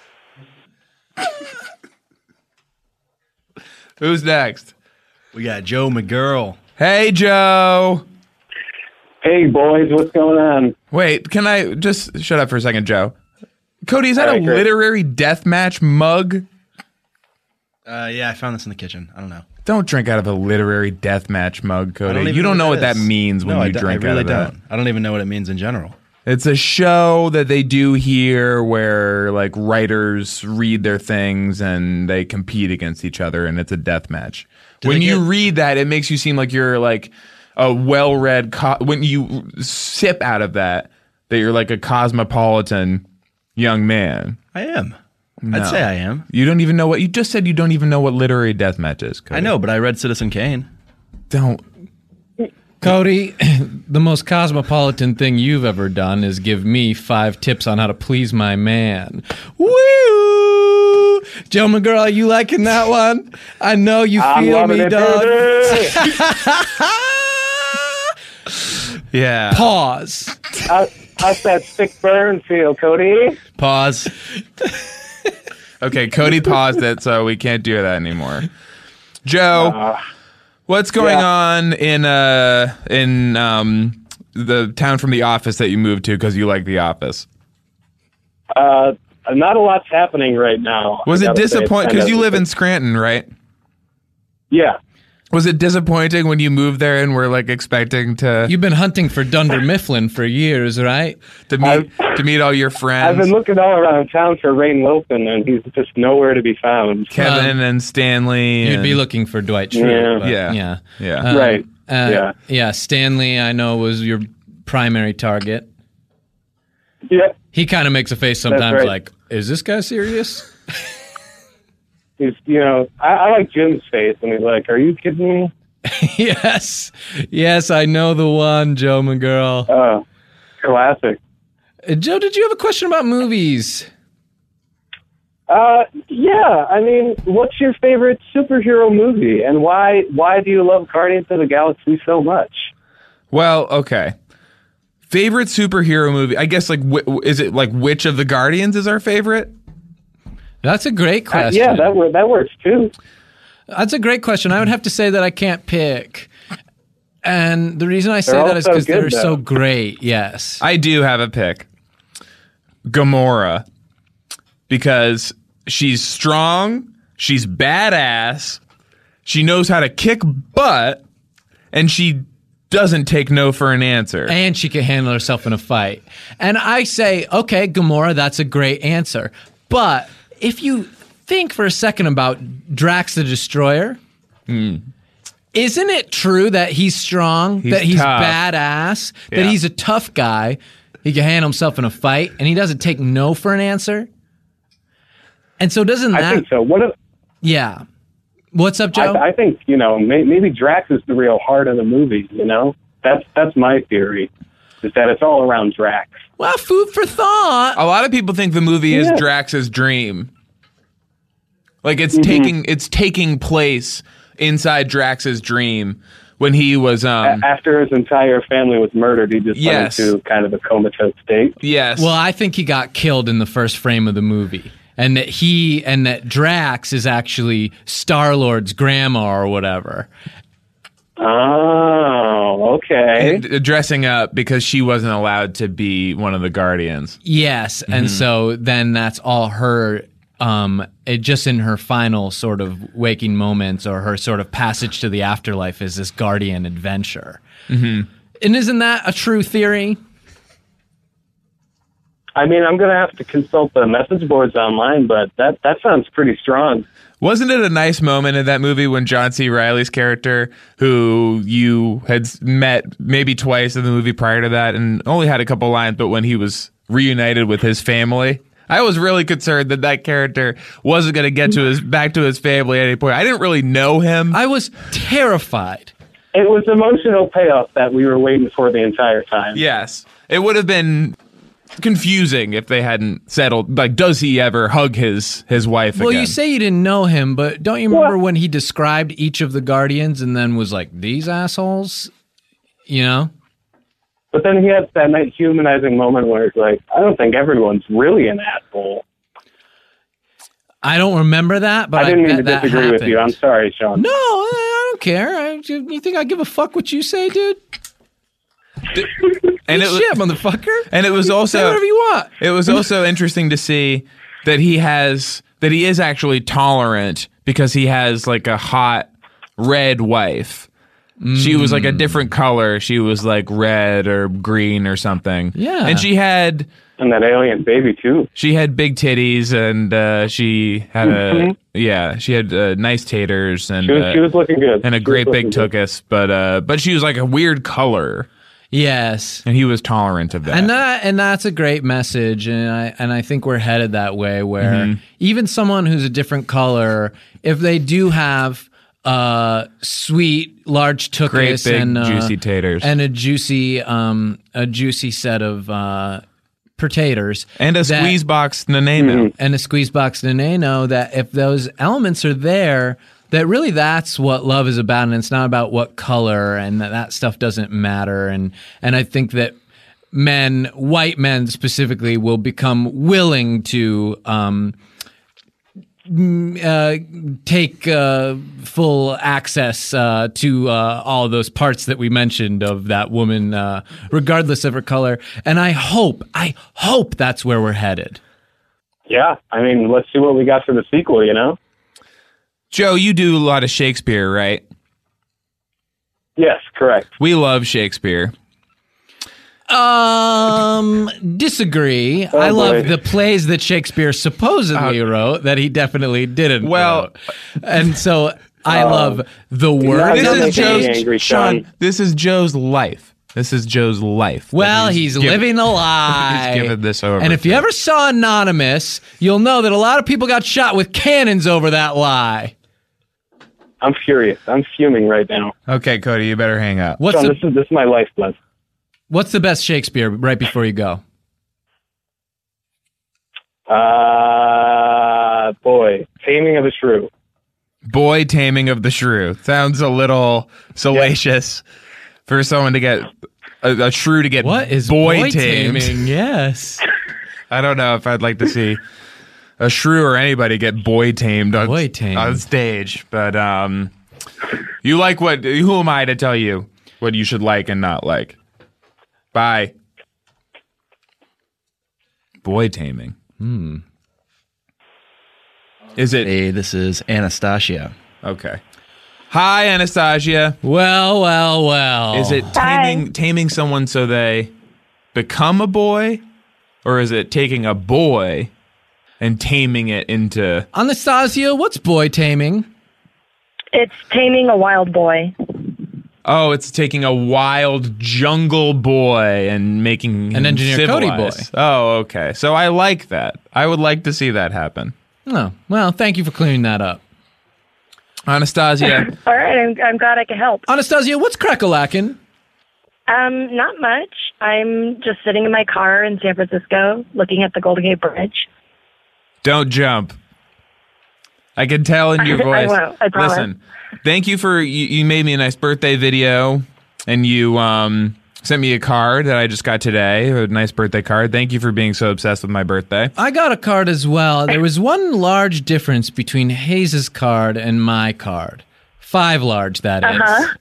Who's next? We got Joe McGurl. Hey, Joe. Hey, boys, what's going on? Wait, can I just shut up for a second, Joe? Cody, is that All a right, great. literary deathmatch mug? Uh, yeah, I found this in the kitchen. I don't know. Don't drink out of a literary deathmatch mug, I Cody. even you don't know what that is. means when No, I you don't- drink I really out of that. don't. I don't even know what it means in general. It's a show that they do here where like writers read their things and they compete against each other, and it's a death match. Do When they you get- read that, it makes you seem like you're like a well-read. Co- when you sip out of that, that you're like a cosmopolitan young man. I am. No. I'd say I am. You don't even know what you just said. You don't even know what literary death match is. Cody. I know, but I read Citizen Kane. Don't. Cody, the most cosmopolitan thing you've ever done is give me five tips on how to please my man. Woo! Joe McGurl, you liking that one? I know you I'm feel loving me, it, dog. baby. Yeah. Pause. I, How's that sick burn feel, Cody? Pause. Okay, Cody paused it, so we can't do that anymore. Joe, uh, what's going yeah. on in uh in um the town from The Office that you moved to because you like The Office? Uh, not a lot's happening right now. Was it disappointing? Because you live in Scranton, right? Yeah. Was it disappointing when you moved there and were like expecting to? You've been hunting for Dunder Mifflin for years, right? To meet I've, to meet all your friends. I've been looking all around town for Rainn Wilson, and he's just nowhere to be found. Kevin um, and Stanley. You'd and, be looking for Dwight Schrute. Yeah, yeah, yeah, yeah. Um, right. Uh, yeah, yeah. Stanley, I know, was your primary target. Yep. He kind of makes a face sometimes, right. like, "Is this guy serious?" He's, you know, I, I like Jim's face, and he's like, "Are you kidding me?" Yes, yes, I know the one, Joe McGirl. Oh, classic. Uh, Joe, did you have a question about movies? Uh, yeah. I mean, what's your favorite superhero movie, and why? Why do you love Guardians of the Galaxy so much? Well, okay. Favorite superhero movie? I guess like wh- is it like which of the Guardians is our favorite? That's a great question. Uh, yeah, that that works too. That's a great question. I would have to say that I can't pick. And the reason I say they're that is because they're though. so great, yes. I do have a pick. Gamora. Because she's strong, she's badass, she knows how to kick butt, and she doesn't take no for an answer. And she can handle herself in a fight. And I say, okay, Gamora, that's a great answer. But if you think for a second about Drax the Destroyer, mm. isn't it true that he's strong, he's that he's tough. badass, yeah. that he's a tough guy, he can handle himself in a fight, and he doesn't take no for an answer? And so doesn't that... I think so. What if, yeah. What's up, Joe? I, I think, you know, may, maybe Drax is the real heart of the movie, you know? That's that's my theory, is that it's all around Drax. Well, food for thought. A lot of people think the movie yeah. is Drax's dream. Like it's mm-hmm. taking it's taking place inside Drax's dream when he was um A- after his entire family was murdered, he just yes. went into kind of a comatose state. Yes. Well, I think he got killed in the first frame of the movie. And that he and that Drax is actually Star-Lord's grandma or whatever. Oh, okay. And dressing up because she wasn't allowed to be one of the Guardians. Yes, mm-hmm. and so then that's all her um, it just in her final sort of waking moments or her sort of passage to the afterlife is this Guardian adventure. Mm-hmm. And isn't that a true theory? I mean, I'm going to have to consult the message boards online, but that, that sounds pretty strong. Wasn't it a nice moment in that movie when John C. Reilly's character, who you had met maybe twice in the movie prior to that and only had a couple lines, but when he was reunited with his family? I was really concerned that that character wasn't going to get to his back to his family at any point. I didn't really know him. I was terrified. It was emotional payoff that we were waiting for the entire time. Yes. It would have been confusing if they hadn't settled. Like, does he ever hug his, his wife well, again? Well, you say you didn't know him, but don't you remember what? when he described each of the Guardians and then was like, these assholes? You know? But then he has that nice humanizing moment where it's like, I don't think everyone's really an asshole. I don't remember that, but I didn't I mean to bet disagree that with you. I'm sorry, Sean. No, I don't care. I, you think I give a fuck what you say, dude? And Eat it was, shit, motherfucker. And it was also say whatever you want. It was also interesting to see that he has that he is actually tolerant because he has like a hot red wife. Mm. She was like a different color. She was like red or green or something. Yeah. And she had and that alien baby too. She had big titties and uh, she had mm-hmm. a yeah, she had uh, nice taters and she was, uh, she was looking good. And a she great big good. tuchus, but uh, but she was like a weird color. Yes, and he was tolerant of that, and that and that's a great message, and I and I think we're headed that way where mm-hmm. even someone who's a different color, if they do have uh, sweet large tuchus great big and uh, juicy taters and a juicy um a juicy set of uh, potatoes and a that, squeeze box naneno mm-hmm. and a squeeze box naneno, that if those elements are there, that really that's what love is about, and it's not about what color, and that, that stuff doesn't matter. And and I think that men, white men specifically, will become willing to um, uh, take uh, full access uh, to uh, all of those parts that we mentioned of that woman, uh, regardless of her color. And I hope, I hope that's where we're headed. Yeah, I mean, let's see what we got for the sequel, you know? Joe, you do a lot of Shakespeare, right? Yes, correct. We love Shakespeare. Um, disagree. Oh, I love boy. the plays that Shakespeare supposedly Uh, wrote that he definitely didn't. Well, wrote. And so I Um, love the now word. you're This is making me Joe's angry, Sean. Sean. This is Joe's life. This is Joe's life. Well, that he's, given- living a lie. He's given this over. And if you ever saw Anonymous, you'll know that a lot of people got shot with cannons over that lie. I'm furious. I'm fuming right now. Okay, Cody, you better hang up. What's Sean, the this is this is my lifeblood. What's the best Shakespeare? Right before you go. Uh, boy, Taming of the Shrew. Boy, Taming of the Shrew. Sounds a little salacious for someone to get a, a shrew to get What is boy, boy tamed. taming? Yes. I don't know if I'd like to see a shrew or anybody get boy tamed on, Boy tamed. on stage. But um, you like what? Who am I to tell you what you should like and not like? Bye. Boy taming. Hmm. Is it? Hey, this is Anastasia. Okay. Hi, Anastasia. Well, well, well. Is it taming taming someone so they become a boy, or is it taking a boy and taming it into? Anastasia, what's boy taming? It's taming a wild boy. Oh, it's taking a wild jungle boy and making him An Engineer Cody civilized. boy. Oh, okay. So I like that. I would like to see that happen. Oh, well, thank you for clearing that up. Anastasia. All right, I'm, I'm glad I could help. Anastasia, what's crack-a-lackin'? Um, not much. I'm just sitting in my car in San Francisco looking at the Golden Gate Bridge. Don't jump. I can tell in your I voice. won't, I promise. Listen, thank you for you, you made me a nice birthday video, and you um, sent me a card that I just got today, a nice birthday card. Thank you for being so obsessed with my birthday. I got a card as well. There was one large difference between Hayes' card and my card. Five large, that is. Uh-huh.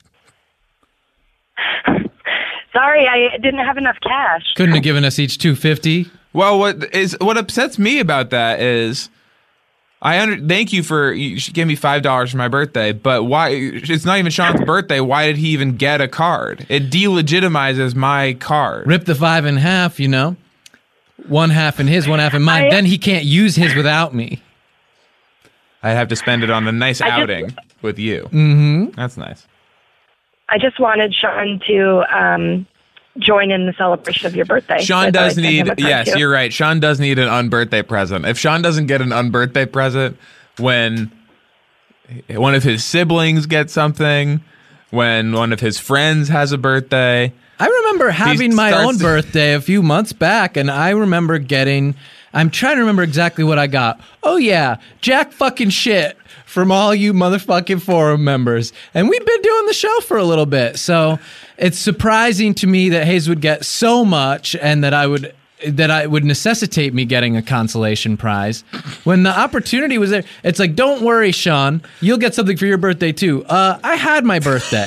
Sorry, I didn't have enough cash. Couldn't have given us each two fifty. Well, what is what upsets me about that is, I under thank you for you should give me five dollars for my birthday, but why? It's not even Sean's birthday. Why did he even get a card? It delegitimizes my card. Rip the five in half, you know. One half in his, one half in mine. I- then he can't use his without me. I'd have to spend it on a nice I just- outing with you. Mm-hmm. That's nice. I just wanted Sean to um, join in the celebration of your birthday. So I Sean thought does I'd send him need, a card, yes, too. you're right. Sean does need an unbirthday present. If Sean doesn't get an unbirthday present when one of his siblings gets something, when one of his friends has a birthday. I remember having my starts own to- birthday a few months back, and I remember getting. I'm trying to remember exactly what I got. Oh yeah, jack fucking shit from all you motherfucking forum members, and we've been doing the show for a little bit, so it's surprising to me that Hayes would get so much, and that I would that I would necessitate me getting a consolation prize when the opportunity was there. It's like, don't worry, Sean, you'll get something for your birthday too. Uh, I had my birthday.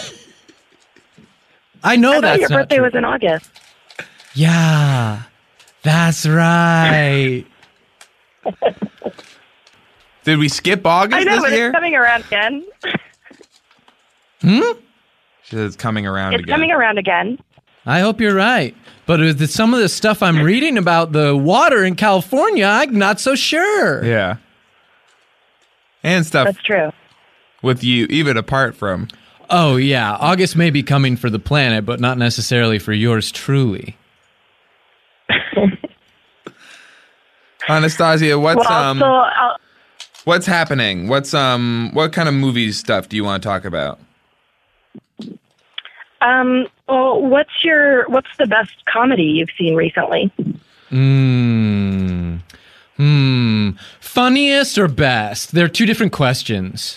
I know I thought that's your not birthday true. was in August. Yeah, that's right. Did we skip August I know, this but year? it's coming around again. Hmm? She says it's coming around It's again. coming around again. I hope you're right. But with the, some of the stuff I'm reading about the water in California, I'm not so sure. Yeah. And stuff That's true. with you, even apart from. Oh, yeah. August may be coming for the planet, but not necessarily for yours truly. Anastasia, what's well, um so I'll, what's happening? What's um what kind of movies stuff do you want to talk about? um, well, what's your what's the best comedy you've seen recently? Hmm. Hmm. Funniest or best? They're two different questions.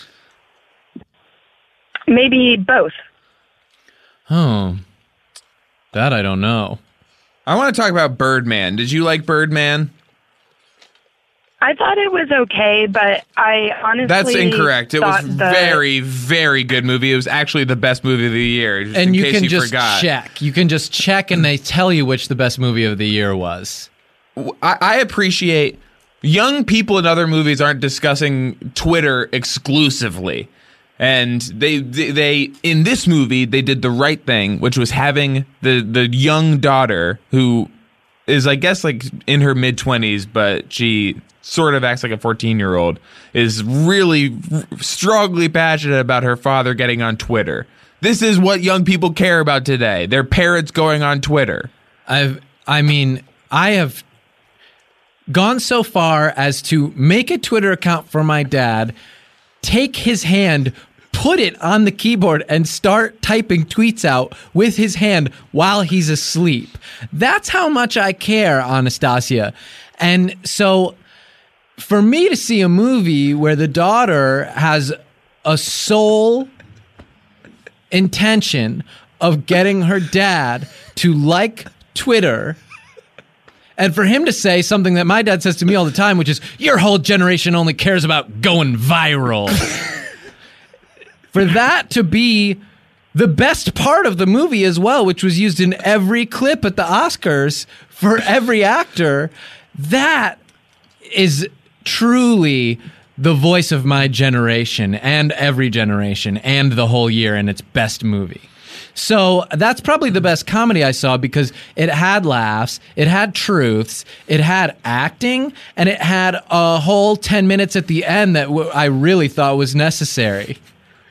Maybe both. Oh. That I don't know. I want to talk about Birdman. Did you like Birdman? I thought it was okay, but I honestly That's incorrect. It was thought the- very, very good movie. It was actually the best movie of the year. Just And in you case can you just forgot. check. You can just check, and they tell you which the best movie of the year was. I, I appreciate young people in other movies aren't discussing Twitter exclusively. And they, they, they, in this movie, they did the right thing, which was having the, the young daughter who is, I guess, like in her mid twenties, but she sort of acts like a fourteen year old, is really strongly passionate about her father getting on Twitter. This is what young people care about today. Their parents going on Twitter. I've, I mean, I have gone so far as to make a Twitter account for my dad, take his hand, put it on the keyboard, and start typing tweets out with his hand while he's asleep. That's how much I care, Anastasia. And so for me to see a movie where the daughter has a sole intention of getting her dad to like Twitter, and for him to say something that my dad says to me all the time, which is, your whole generation only cares about going viral. For that to be the best part of the movie as well, which was used in every clip at the Oscars for every actor, that is truly the voice of my generation and every generation and the whole year and its best movie. So that's probably the best comedy I saw because it had laughs, it had truths, it had acting, and it had a whole ten minutes at the end that w- I really thought was necessary.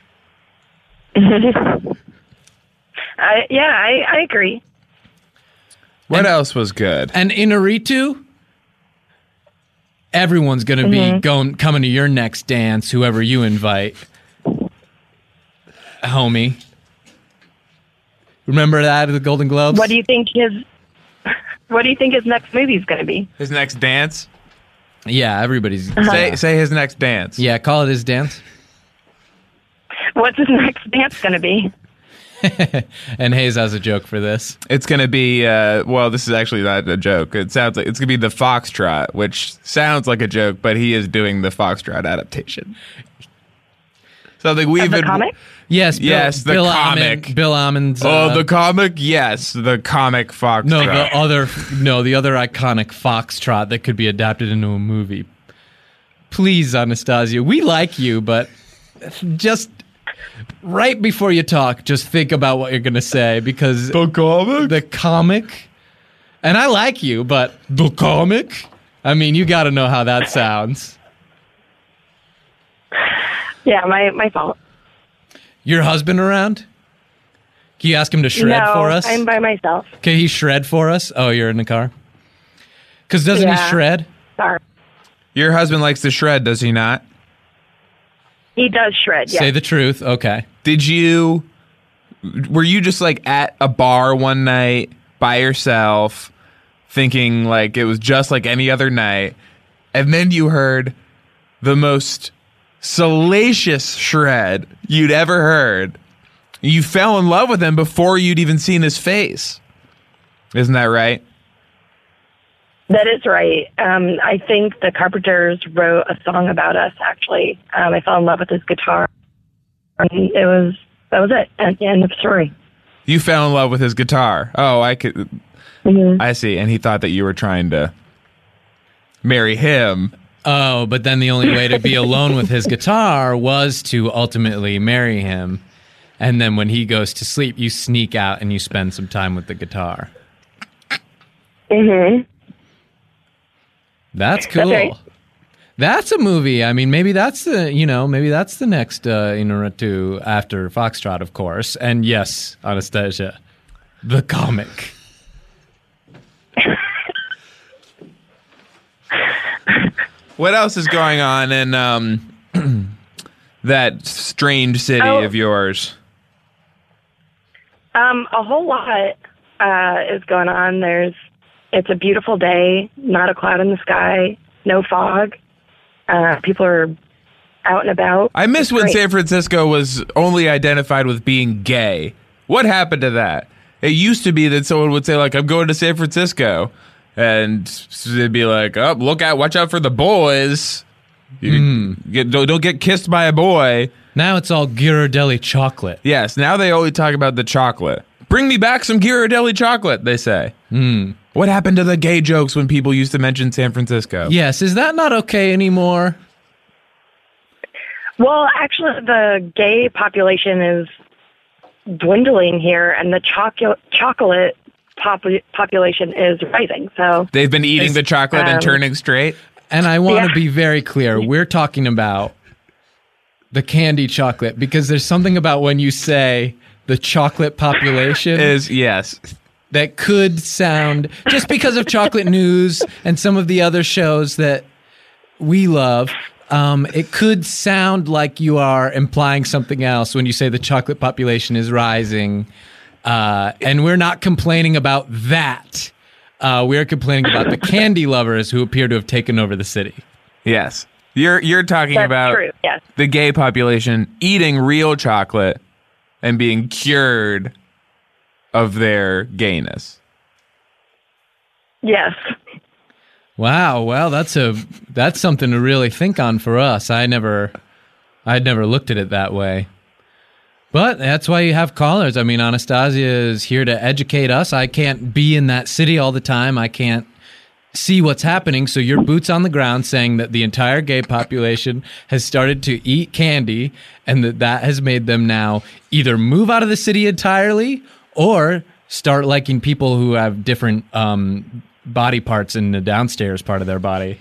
I, yeah, I, I agree. What And- else was good? And Inarritu, everyone's going to Mhm. be going coming to your next dance, whoever you invite. Homie. Remember that at the Golden Globes? What do you think his What do you think his next movie is going to be? His next dance? Yeah, everybody's... Say, say his next dance. Yeah, call it his dance. What's his next dance going to be? And Hayes has a joke for this. It's going to be, uh, well, this is actually not a joke. It sounds like it's going to be the Foxtrot, which sounds like a joke, but he is doing the Foxtrot adaptation. Something we've Of the been. comic? Yes, Bill, yes, the Bill comic. Ammon, Bill Ammon's... Oh, uh, the comic? Yes, the comic Foxtrot. No, the other, no, the other iconic Foxtrot that could be adapted into a movie. Please, Anastasia, we like you, but just right before you talk, just think about what you're going to say because the comic, the comic, and I like you, but the comic. I mean, you got to know how that sounds. Yeah, my my fault. Your husband around? Can you ask him to shred no, for us? I'm by myself. Can he shred for us? Oh, you're in the car? Because doesn't Yeah. he shred? Sorry. Your husband likes to shred, does he not? He does shred, yeah. Say the truth. Okay. Did you, were you just like at a bar one night by yourself thinking like it was just like any other night, and then you heard the most salacious shred you'd ever heard? You fell in love with him before you'd even seen his face. Isn't that right? That is right. Um, I think the Carpenters wrote a song about us, actually. Um, I fell in love with his guitar. And it was, that was it. At the end of the story. You fell in love with his guitar. Oh, I could. Mm-hmm. I see. And he thought that you were trying to marry him. Oh, but then the only way to be alone with his guitar was to ultimately marry him. And then when he goes to sleep, you sneak out and you spend some time with the guitar. Mm-hmm. That's cool. That's right. That's a movie. I mean, maybe that's the, you know, maybe that's the next uh, Inarritu after Foxtrot, of course. And yes, Anastasia, the comic. What else is going on in um, that strange city Oh. of yours? Um, a whole lot uh, is going on. There's, it's a beautiful day, not a cloud in the sky, no fog. Uh, people are out and about. I miss It's when great. San Francisco was only identified with being gay. What happened to that? It used to be that someone would say, like, I'm going to San Francisco. And they'd be like, oh, look out, watch out for the boys. You mm. get, don't, don't get kissed by a boy. Now it's all Ghirardelli chocolate. Yes, now they only talk about the chocolate. Bring me back some Ghirardelli chocolate, they say. Mm. What happened to the gay jokes when people used to mention San Francisco? Yes, is that not okay anymore? Well, actually, the gay population is dwindling here, and the chocolate chocolate pop- population is rising. So they've been eating the chocolate um, and turning straight. And I want yeah. to be very clear. We're talking about the candy chocolate because there's something about when you say the chocolate population is yes. that could sound, just because of Chocolate News and some of the other shows that we love, um, it could sound like you are implying something else when you say the chocolate population is rising. Uh, and we're not complaining about that. Uh, we're complaining about the candy lovers who appear to have taken over the city. Yes. You're you're talking That's about true, yes. the gay population eating real chocolate and being cured of their gayness. Yes. Wow, well, that's a that's something to really think on for us. I never I'd never looked at it that way. But that's why you have callers. I mean, Anastasia is here to educate us. I can't be in that city all the time. I can't see what's happening. So you're boots on the ground saying that the entire gay population has started to eat candy and that that has made them now either move out of the city entirely or start liking people who have different um, body parts in the downstairs part of their body.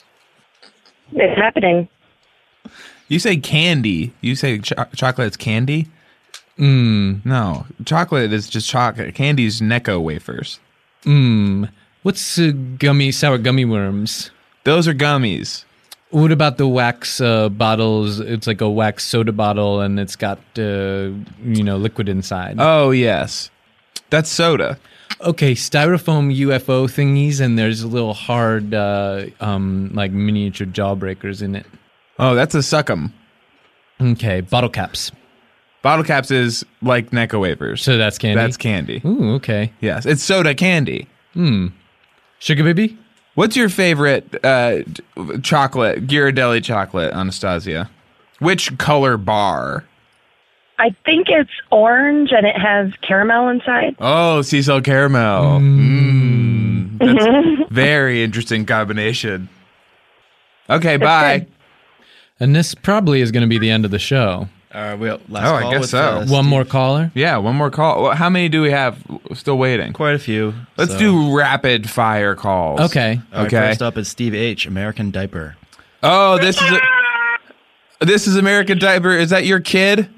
It's happening. You say candy. You say cho- chocolate is candy? Mm. No. Chocolate is just chocolate. Candy is Necco wafers. Mm. What's uh, gummy, sour gummy worms? Those are gummies. What about the wax uh, bottles? It's like a wax soda bottle and it's got, uh, you know, liquid inside. Oh, yes. That's soda. Okay, styrofoam U F O thingies and there's little hard, uh, um, like miniature jawbreakers in it. Oh, that's a suckum. Okay, bottle caps. Bottle caps is like Necco wafers. So that's candy? That's candy. Ooh, okay. Yes, it's soda candy. Hmm. Sugar baby? What's your favorite uh, chocolate, Ghirardelli chocolate, Anastasia? Which color bar? I think it's orange and it has caramel inside. Oh, sea salt caramel. Mm. Mm. That's very interesting combination. Okay, It's bye. good. And this probably is going to be the end of the show. Uh, we'll, last Oh, I call guess with, so. uh, One Steve. more caller? Yeah, one more call. Well, how many do we have still waiting? Quite a few. Let's so. do rapid fire calls. Okay. All right, Okay. first up is Steve H., American Diaper. Oh, this is a, this is American Diaper. Is that your kid?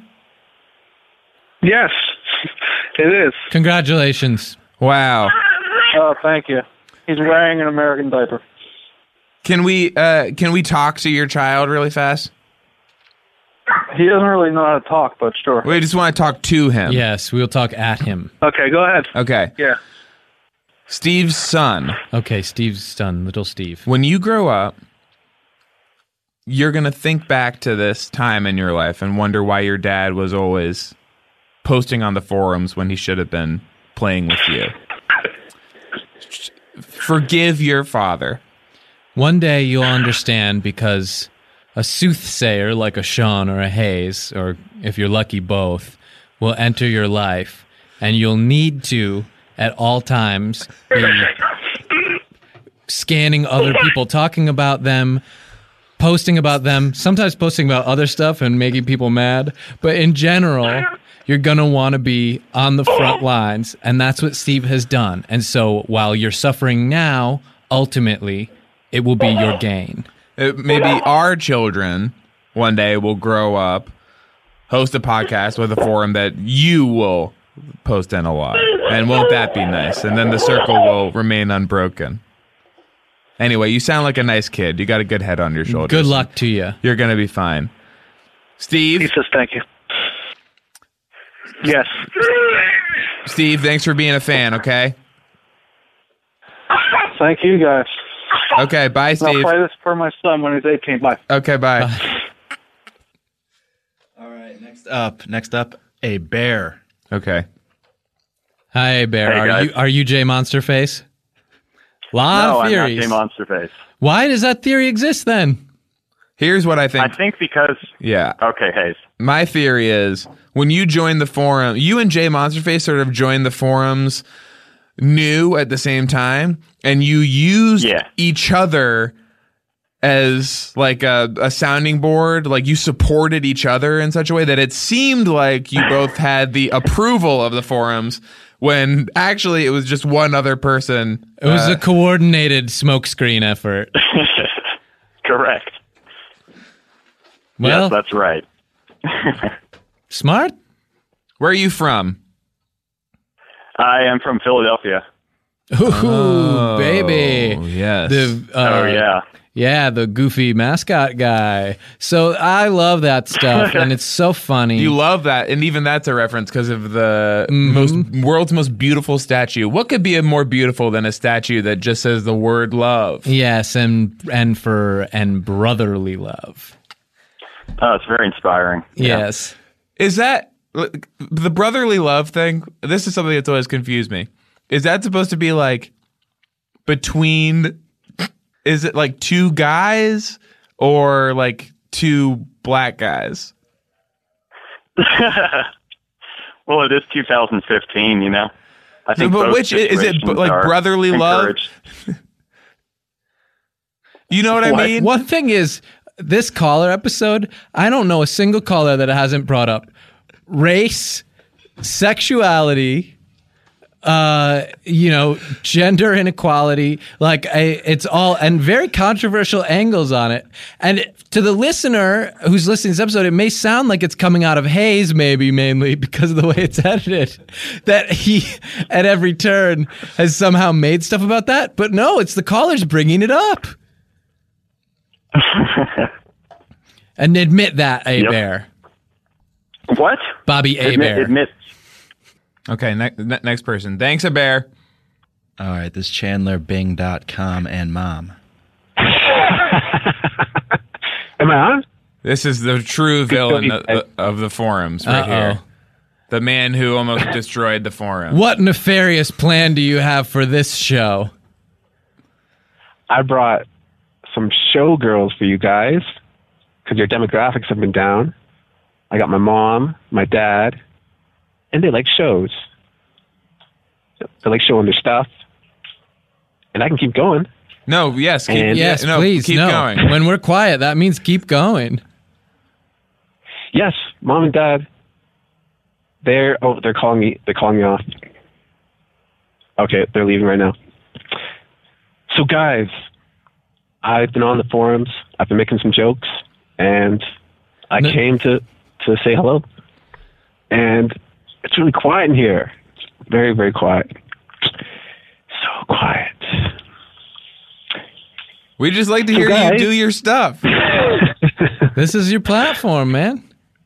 Yes, it is. Congratulations. Wow. Oh, thank you. He's wearing an American diaper. Can we uh, can we talk to your child really fast? He doesn't really know how to talk, but sure. We just want to talk to him. Yes, we'll talk at him. Okay, go ahead. Okay. Yeah. Steve's son. Okay, Steve's son, little Steve. When you grow up, you're going to think back to this time in your life and wonder why your dad was always posting on the forums when he should have been playing with you. Forgive your father. One day you'll understand because a soothsayer like a Sean or a Hayes, or if you're lucky both, will enter your life and you'll need to, at all times, be scanning other people, talking about them, posting about them, sometimes posting about other stuff and making people mad. But in general, you're going to want to be on the front lines, and that's what Steve has done. And so while you're suffering now, ultimately, it will be your gain. Uh, maybe our children one day will grow up, host a podcast with a forum that you will post in a lot. And won't that be nice? And then the circle will remain unbroken. Anyway, you sound like a nice kid. You got a good head on your shoulders. Good luck to you. You're going to be fine. Steve? He says thank you. Yes. Steve, thanks for being a fan, okay? Thank you, guys. Okay, bye, I'll Steve. play this for my son when he's eighteen. Bye. Okay, bye. All right, next up, next up, a bear. Okay. Hi, Bear. Hey, are guys. you are you Jay Monsterface? Lot no, of theories. I'm not Jay Monsterface. Why does that theory exist then? Here's what I think. I think because... Yeah. Okay, Hayes. My theory is when you joined the forum, you and Jay Monsterface sort of joined the forums new at the same time, and you used Yeah. each other as like a, a sounding board. Like you supported each other in such a way that it seemed like you both had the approval of the forums when actually it was just one other person. It was uh, a coordinated smokescreen effort. Correct. Well, yes, that's right. Smart. Where are you from? I am from Philadelphia. Ooh, Oh, baby. yes. The, uh, oh, yeah. Yeah, the goofy mascot guy. So I love that stuff, and it's so funny. You love that, and even that's a reference because of the Mhm. most world's most beautiful statue. What could be a more beautiful than a statue that just says the word love? Yes, and and for and brotherly love. Oh, it's very inspiring. Yes. Is that the brotherly love thing? This is something that's always confused me. Is that supposed to be like between? Is it like two guys or like two black guys? Well, it is two thousand fifteen, you know. I think. but both which is it? situations Like are brotherly love? encouraged. You know what I What? mean? One thing is, this caller episode, I don't know a single caller that hasn't brought up race, sexuality, uh, you know, gender inequality. Like, I, it's all, and very controversial angles on it. And to the listener who's listening to this episode, it may sound like it's coming out of Hayes, maybe mainly because of the way it's edited, that he, at every turn, has somehow made stuff about that. But no, it's the callers bringing it up. And admit that, A Yep. Bear. What? Bobby A Admit, Bear. admit. Okay, ne- ne- next person. Thanks, a bear. All right, this Chandler Bing dot com and mom. Am I on? This is the true villain of, of the forums right Uh-oh. here. The man who almost destroyed the forum. What nefarious plan do you have for this show? I brought some showgirls for you guys because your demographics have been down. I got my mom, my dad, and they like shows. They like showing their stuff. And I can keep going. No, yes, keep, And- Yes, no, please. keep no. going. When we're quiet, that means keep going. Yes, mom and dad. They're oh, they're calling me. They're calling me off. Okay, they're leaving right now. So, guys, I've been on the forums. I've been making some jokes, and I No- came to to say hello. And it's really quiet in here. It's very, very quiet. So quiet. We just like to So hear you guys- do your stuff. This is your platform, man.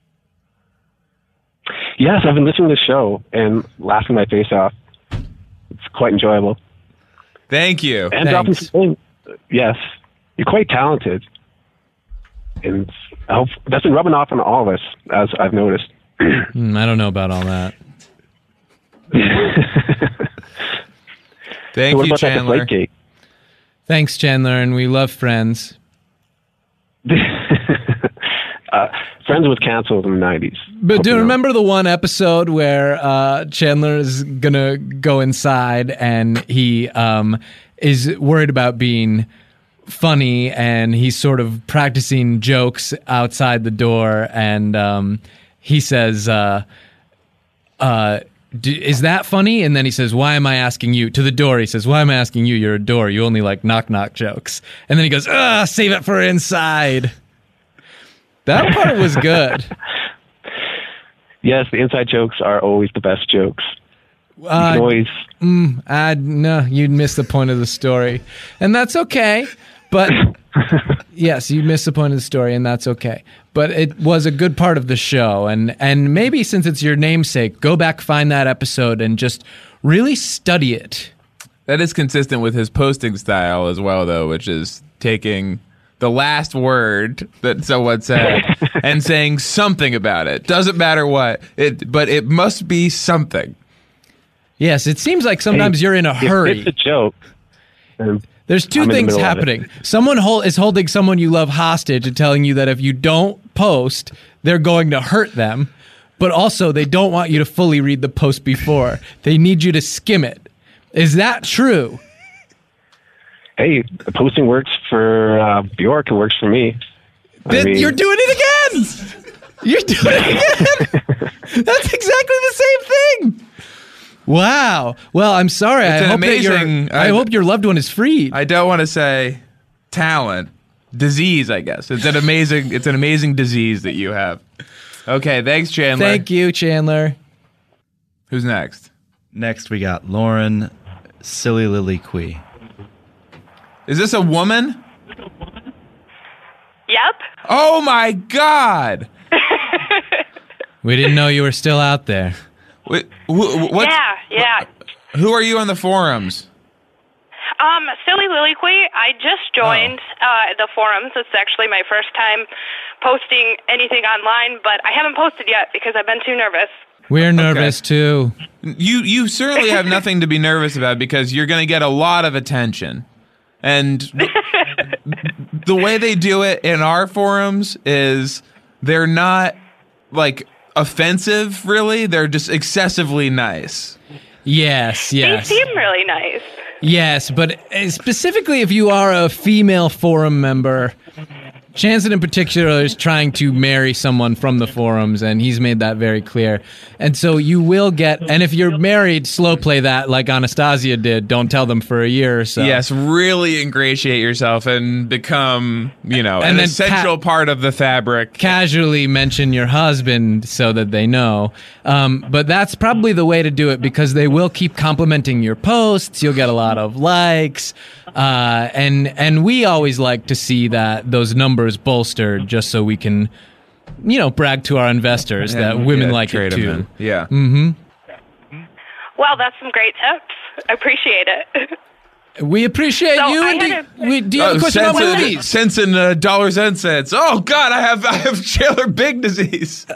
Yes, I've been listening to the show and laughing my face off. It's quite enjoyable. Thank you. And dropping Thanks. some yes, you're quite talented, and I hope that's been rubbing off on all of us, as I've noticed. Hmm, I don't know about all that. Thank So what you, about that Chandler. Deflategate? Thanks, Chandler, and we love Friends. uh, Friends was canceled in the nineties. But do you remember the one episode where uh, Chandler is gonna go inside and he um, is worried about being funny and he's sort of practicing jokes outside the door and um, he says, uh, uh, D- is that funny? And then he says, why am I asking you? To the door, he says, why am I asking you? You're a door. You only like knock-knock jokes. And then he goes, ah, save it for inside. That part was good. Yes, the inside jokes are always the best jokes. You Uh, can always mm, I, no, you'd miss the point of the story. And that's okay. But yes, you missed the point of the story, and that's okay. But it was a good part of the show. And, and maybe since it's your namesake, go back, find that episode, and just really study it. That is consistent with his posting style as well, though, which is taking the last word that someone said and saying something about it. Doesn't matter what, it, but it must be something. Yes, it seems like sometimes Hey, you're in a if hurry. It's a joke. then There's two I'm in the things middle of it. happening. Someone hold, is holding someone you love hostage and telling you that if you don't post, they're going to hurt them. But also, they don't want you to fully read the post before. They need you to skim it. Is that true? Hey, the posting works for uh, Bjork. It works for me. I Then mean, you're doing it again. You're doing it again. That's exactly the same thing. Wow. Well, I'm sorry. It's I an hope that your amazing- I I- hope your loved one is freed. I don't want to say talent, disease. I guess it's an amazing. It's an amazing disease that you have. Okay, thanks, Chandler. Thank you, Chandler. Who's next? Next, we got Lauren Silly Lily Quee. Is this a woman? Yep. Oh my God! We didn't know you were still out there. Wait, wh- what? Yeah, yeah. Who are you on the forums? Um, Silly Lilyquy, I just joined uh, the forums. It's actually my first time posting anything online, but I haven't posted yet because I've been too nervous. We're nervous too. You you certainly have nothing to be nervous about because you're going to get a lot of attention. And the way they do it in our forums is they're not like offensive, really. They're just excessively nice. Yes, yes. They seem really nice. Yes, but uh, specifically if you are a female forum member, Chanson in particular is trying to marry someone from the forums, and he's made that very clear. And so you will get, and if you're married, slow play that like Anastasia did. Don't tell them for a year or so. Yes, really ingratiate yourself and become, you know, And an then essential part of the fabric. Casually mention your husband so that they know. Um, but that's probably the way to do it because they will keep complimenting your posts. You'll get a lot of likes. Uh, and and we always like to see that those numbers bolstered just so we can, you know, brag to our investors Yeah, that women yeah, like trade it 'em too. in. Yeah. Mm-hmm. Well, that's some great tips. I appreciate it. We appreciate So you. I And had do, we, do you have a question cents about and, movies? cents and uh, dollars and cents. Oh God, I have I have Chandler Big disease.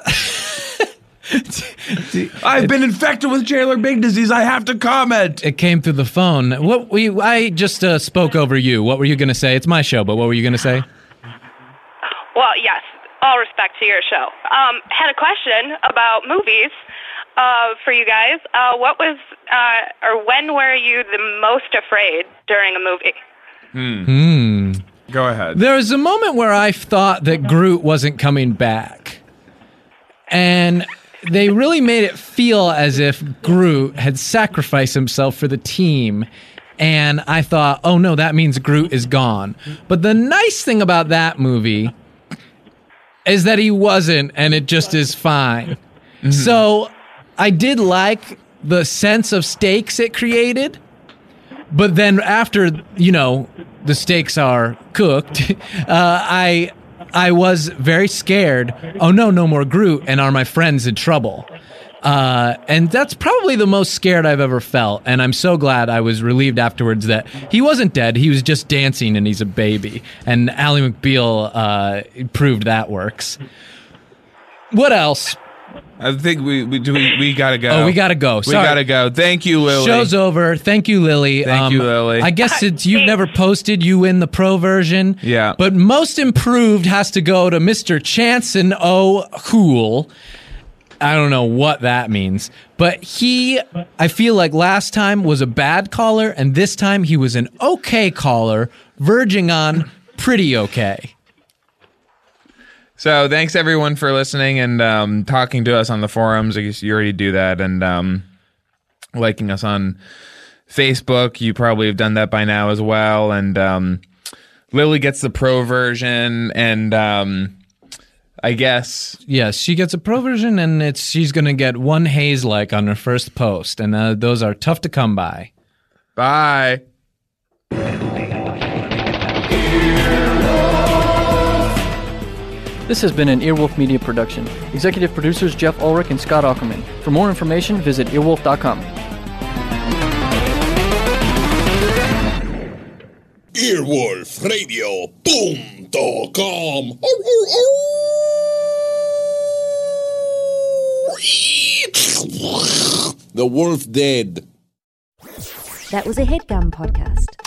I've been infected with Chandler Big disease. I have to comment. It came through the phone. What we I just uh, spoke over you. What were you going to say? It's my show, but what were you going to say? Well, yes, all respect to your show. Um, had a question about movies uh, for you guys. Uh, what was, uh, or when were you the most afraid during a movie? Hmm. Hmm. Go ahead. There was a moment where I thought that Groot wasn't coming back. And they really made it feel as if Groot had sacrificed himself for the team. And I thought, oh no, that means Groot is gone. But the nice thing about that movie is that he wasn't, and it just is fine. Mm-hmm. So I did like the sense of stakes it created. But then after, you know, the steaks are cooked, uh, I I was very scared. Oh no, no more Groot, and are my friends in trouble? Uh, and that's probably the most scared I've ever felt. And I'm so glad I was relieved afterwards that he wasn't dead. He was just dancing, and he's a baby. And Ally McBeal uh, proved that works. What else? I think we we do we, we gotta go. Oh, we gotta go. We Sorry. gotta go. Thank you, Lily. Show's over. Thank you, Lily. Thank you, Lily. I guess since you've never posted, you win the pro version. Yeah. But most improved has to go to Mister Chanson O'Hoole. I don't know what that means. But he, I feel like last time was a bad caller, and this time he was an okay caller, verging on pretty okay. So thanks everyone for listening and um, talking to us on the forums. I guess you already do that, and um, liking us on Facebook. You probably have done that by now as well. And um, Lily gets the pro version, and um, I guess yes, she gets a pro version, and it's she's gonna get one haze like on her first post, and uh, those are tough to come by. Bye. This has been an Earwolf Media production. Executive producers Jeff Ulrich and Scott Ackerman. For more information, visit earwolf dot com. earwolf radio punto com. The wolf dead. That was a HeadGum podcast.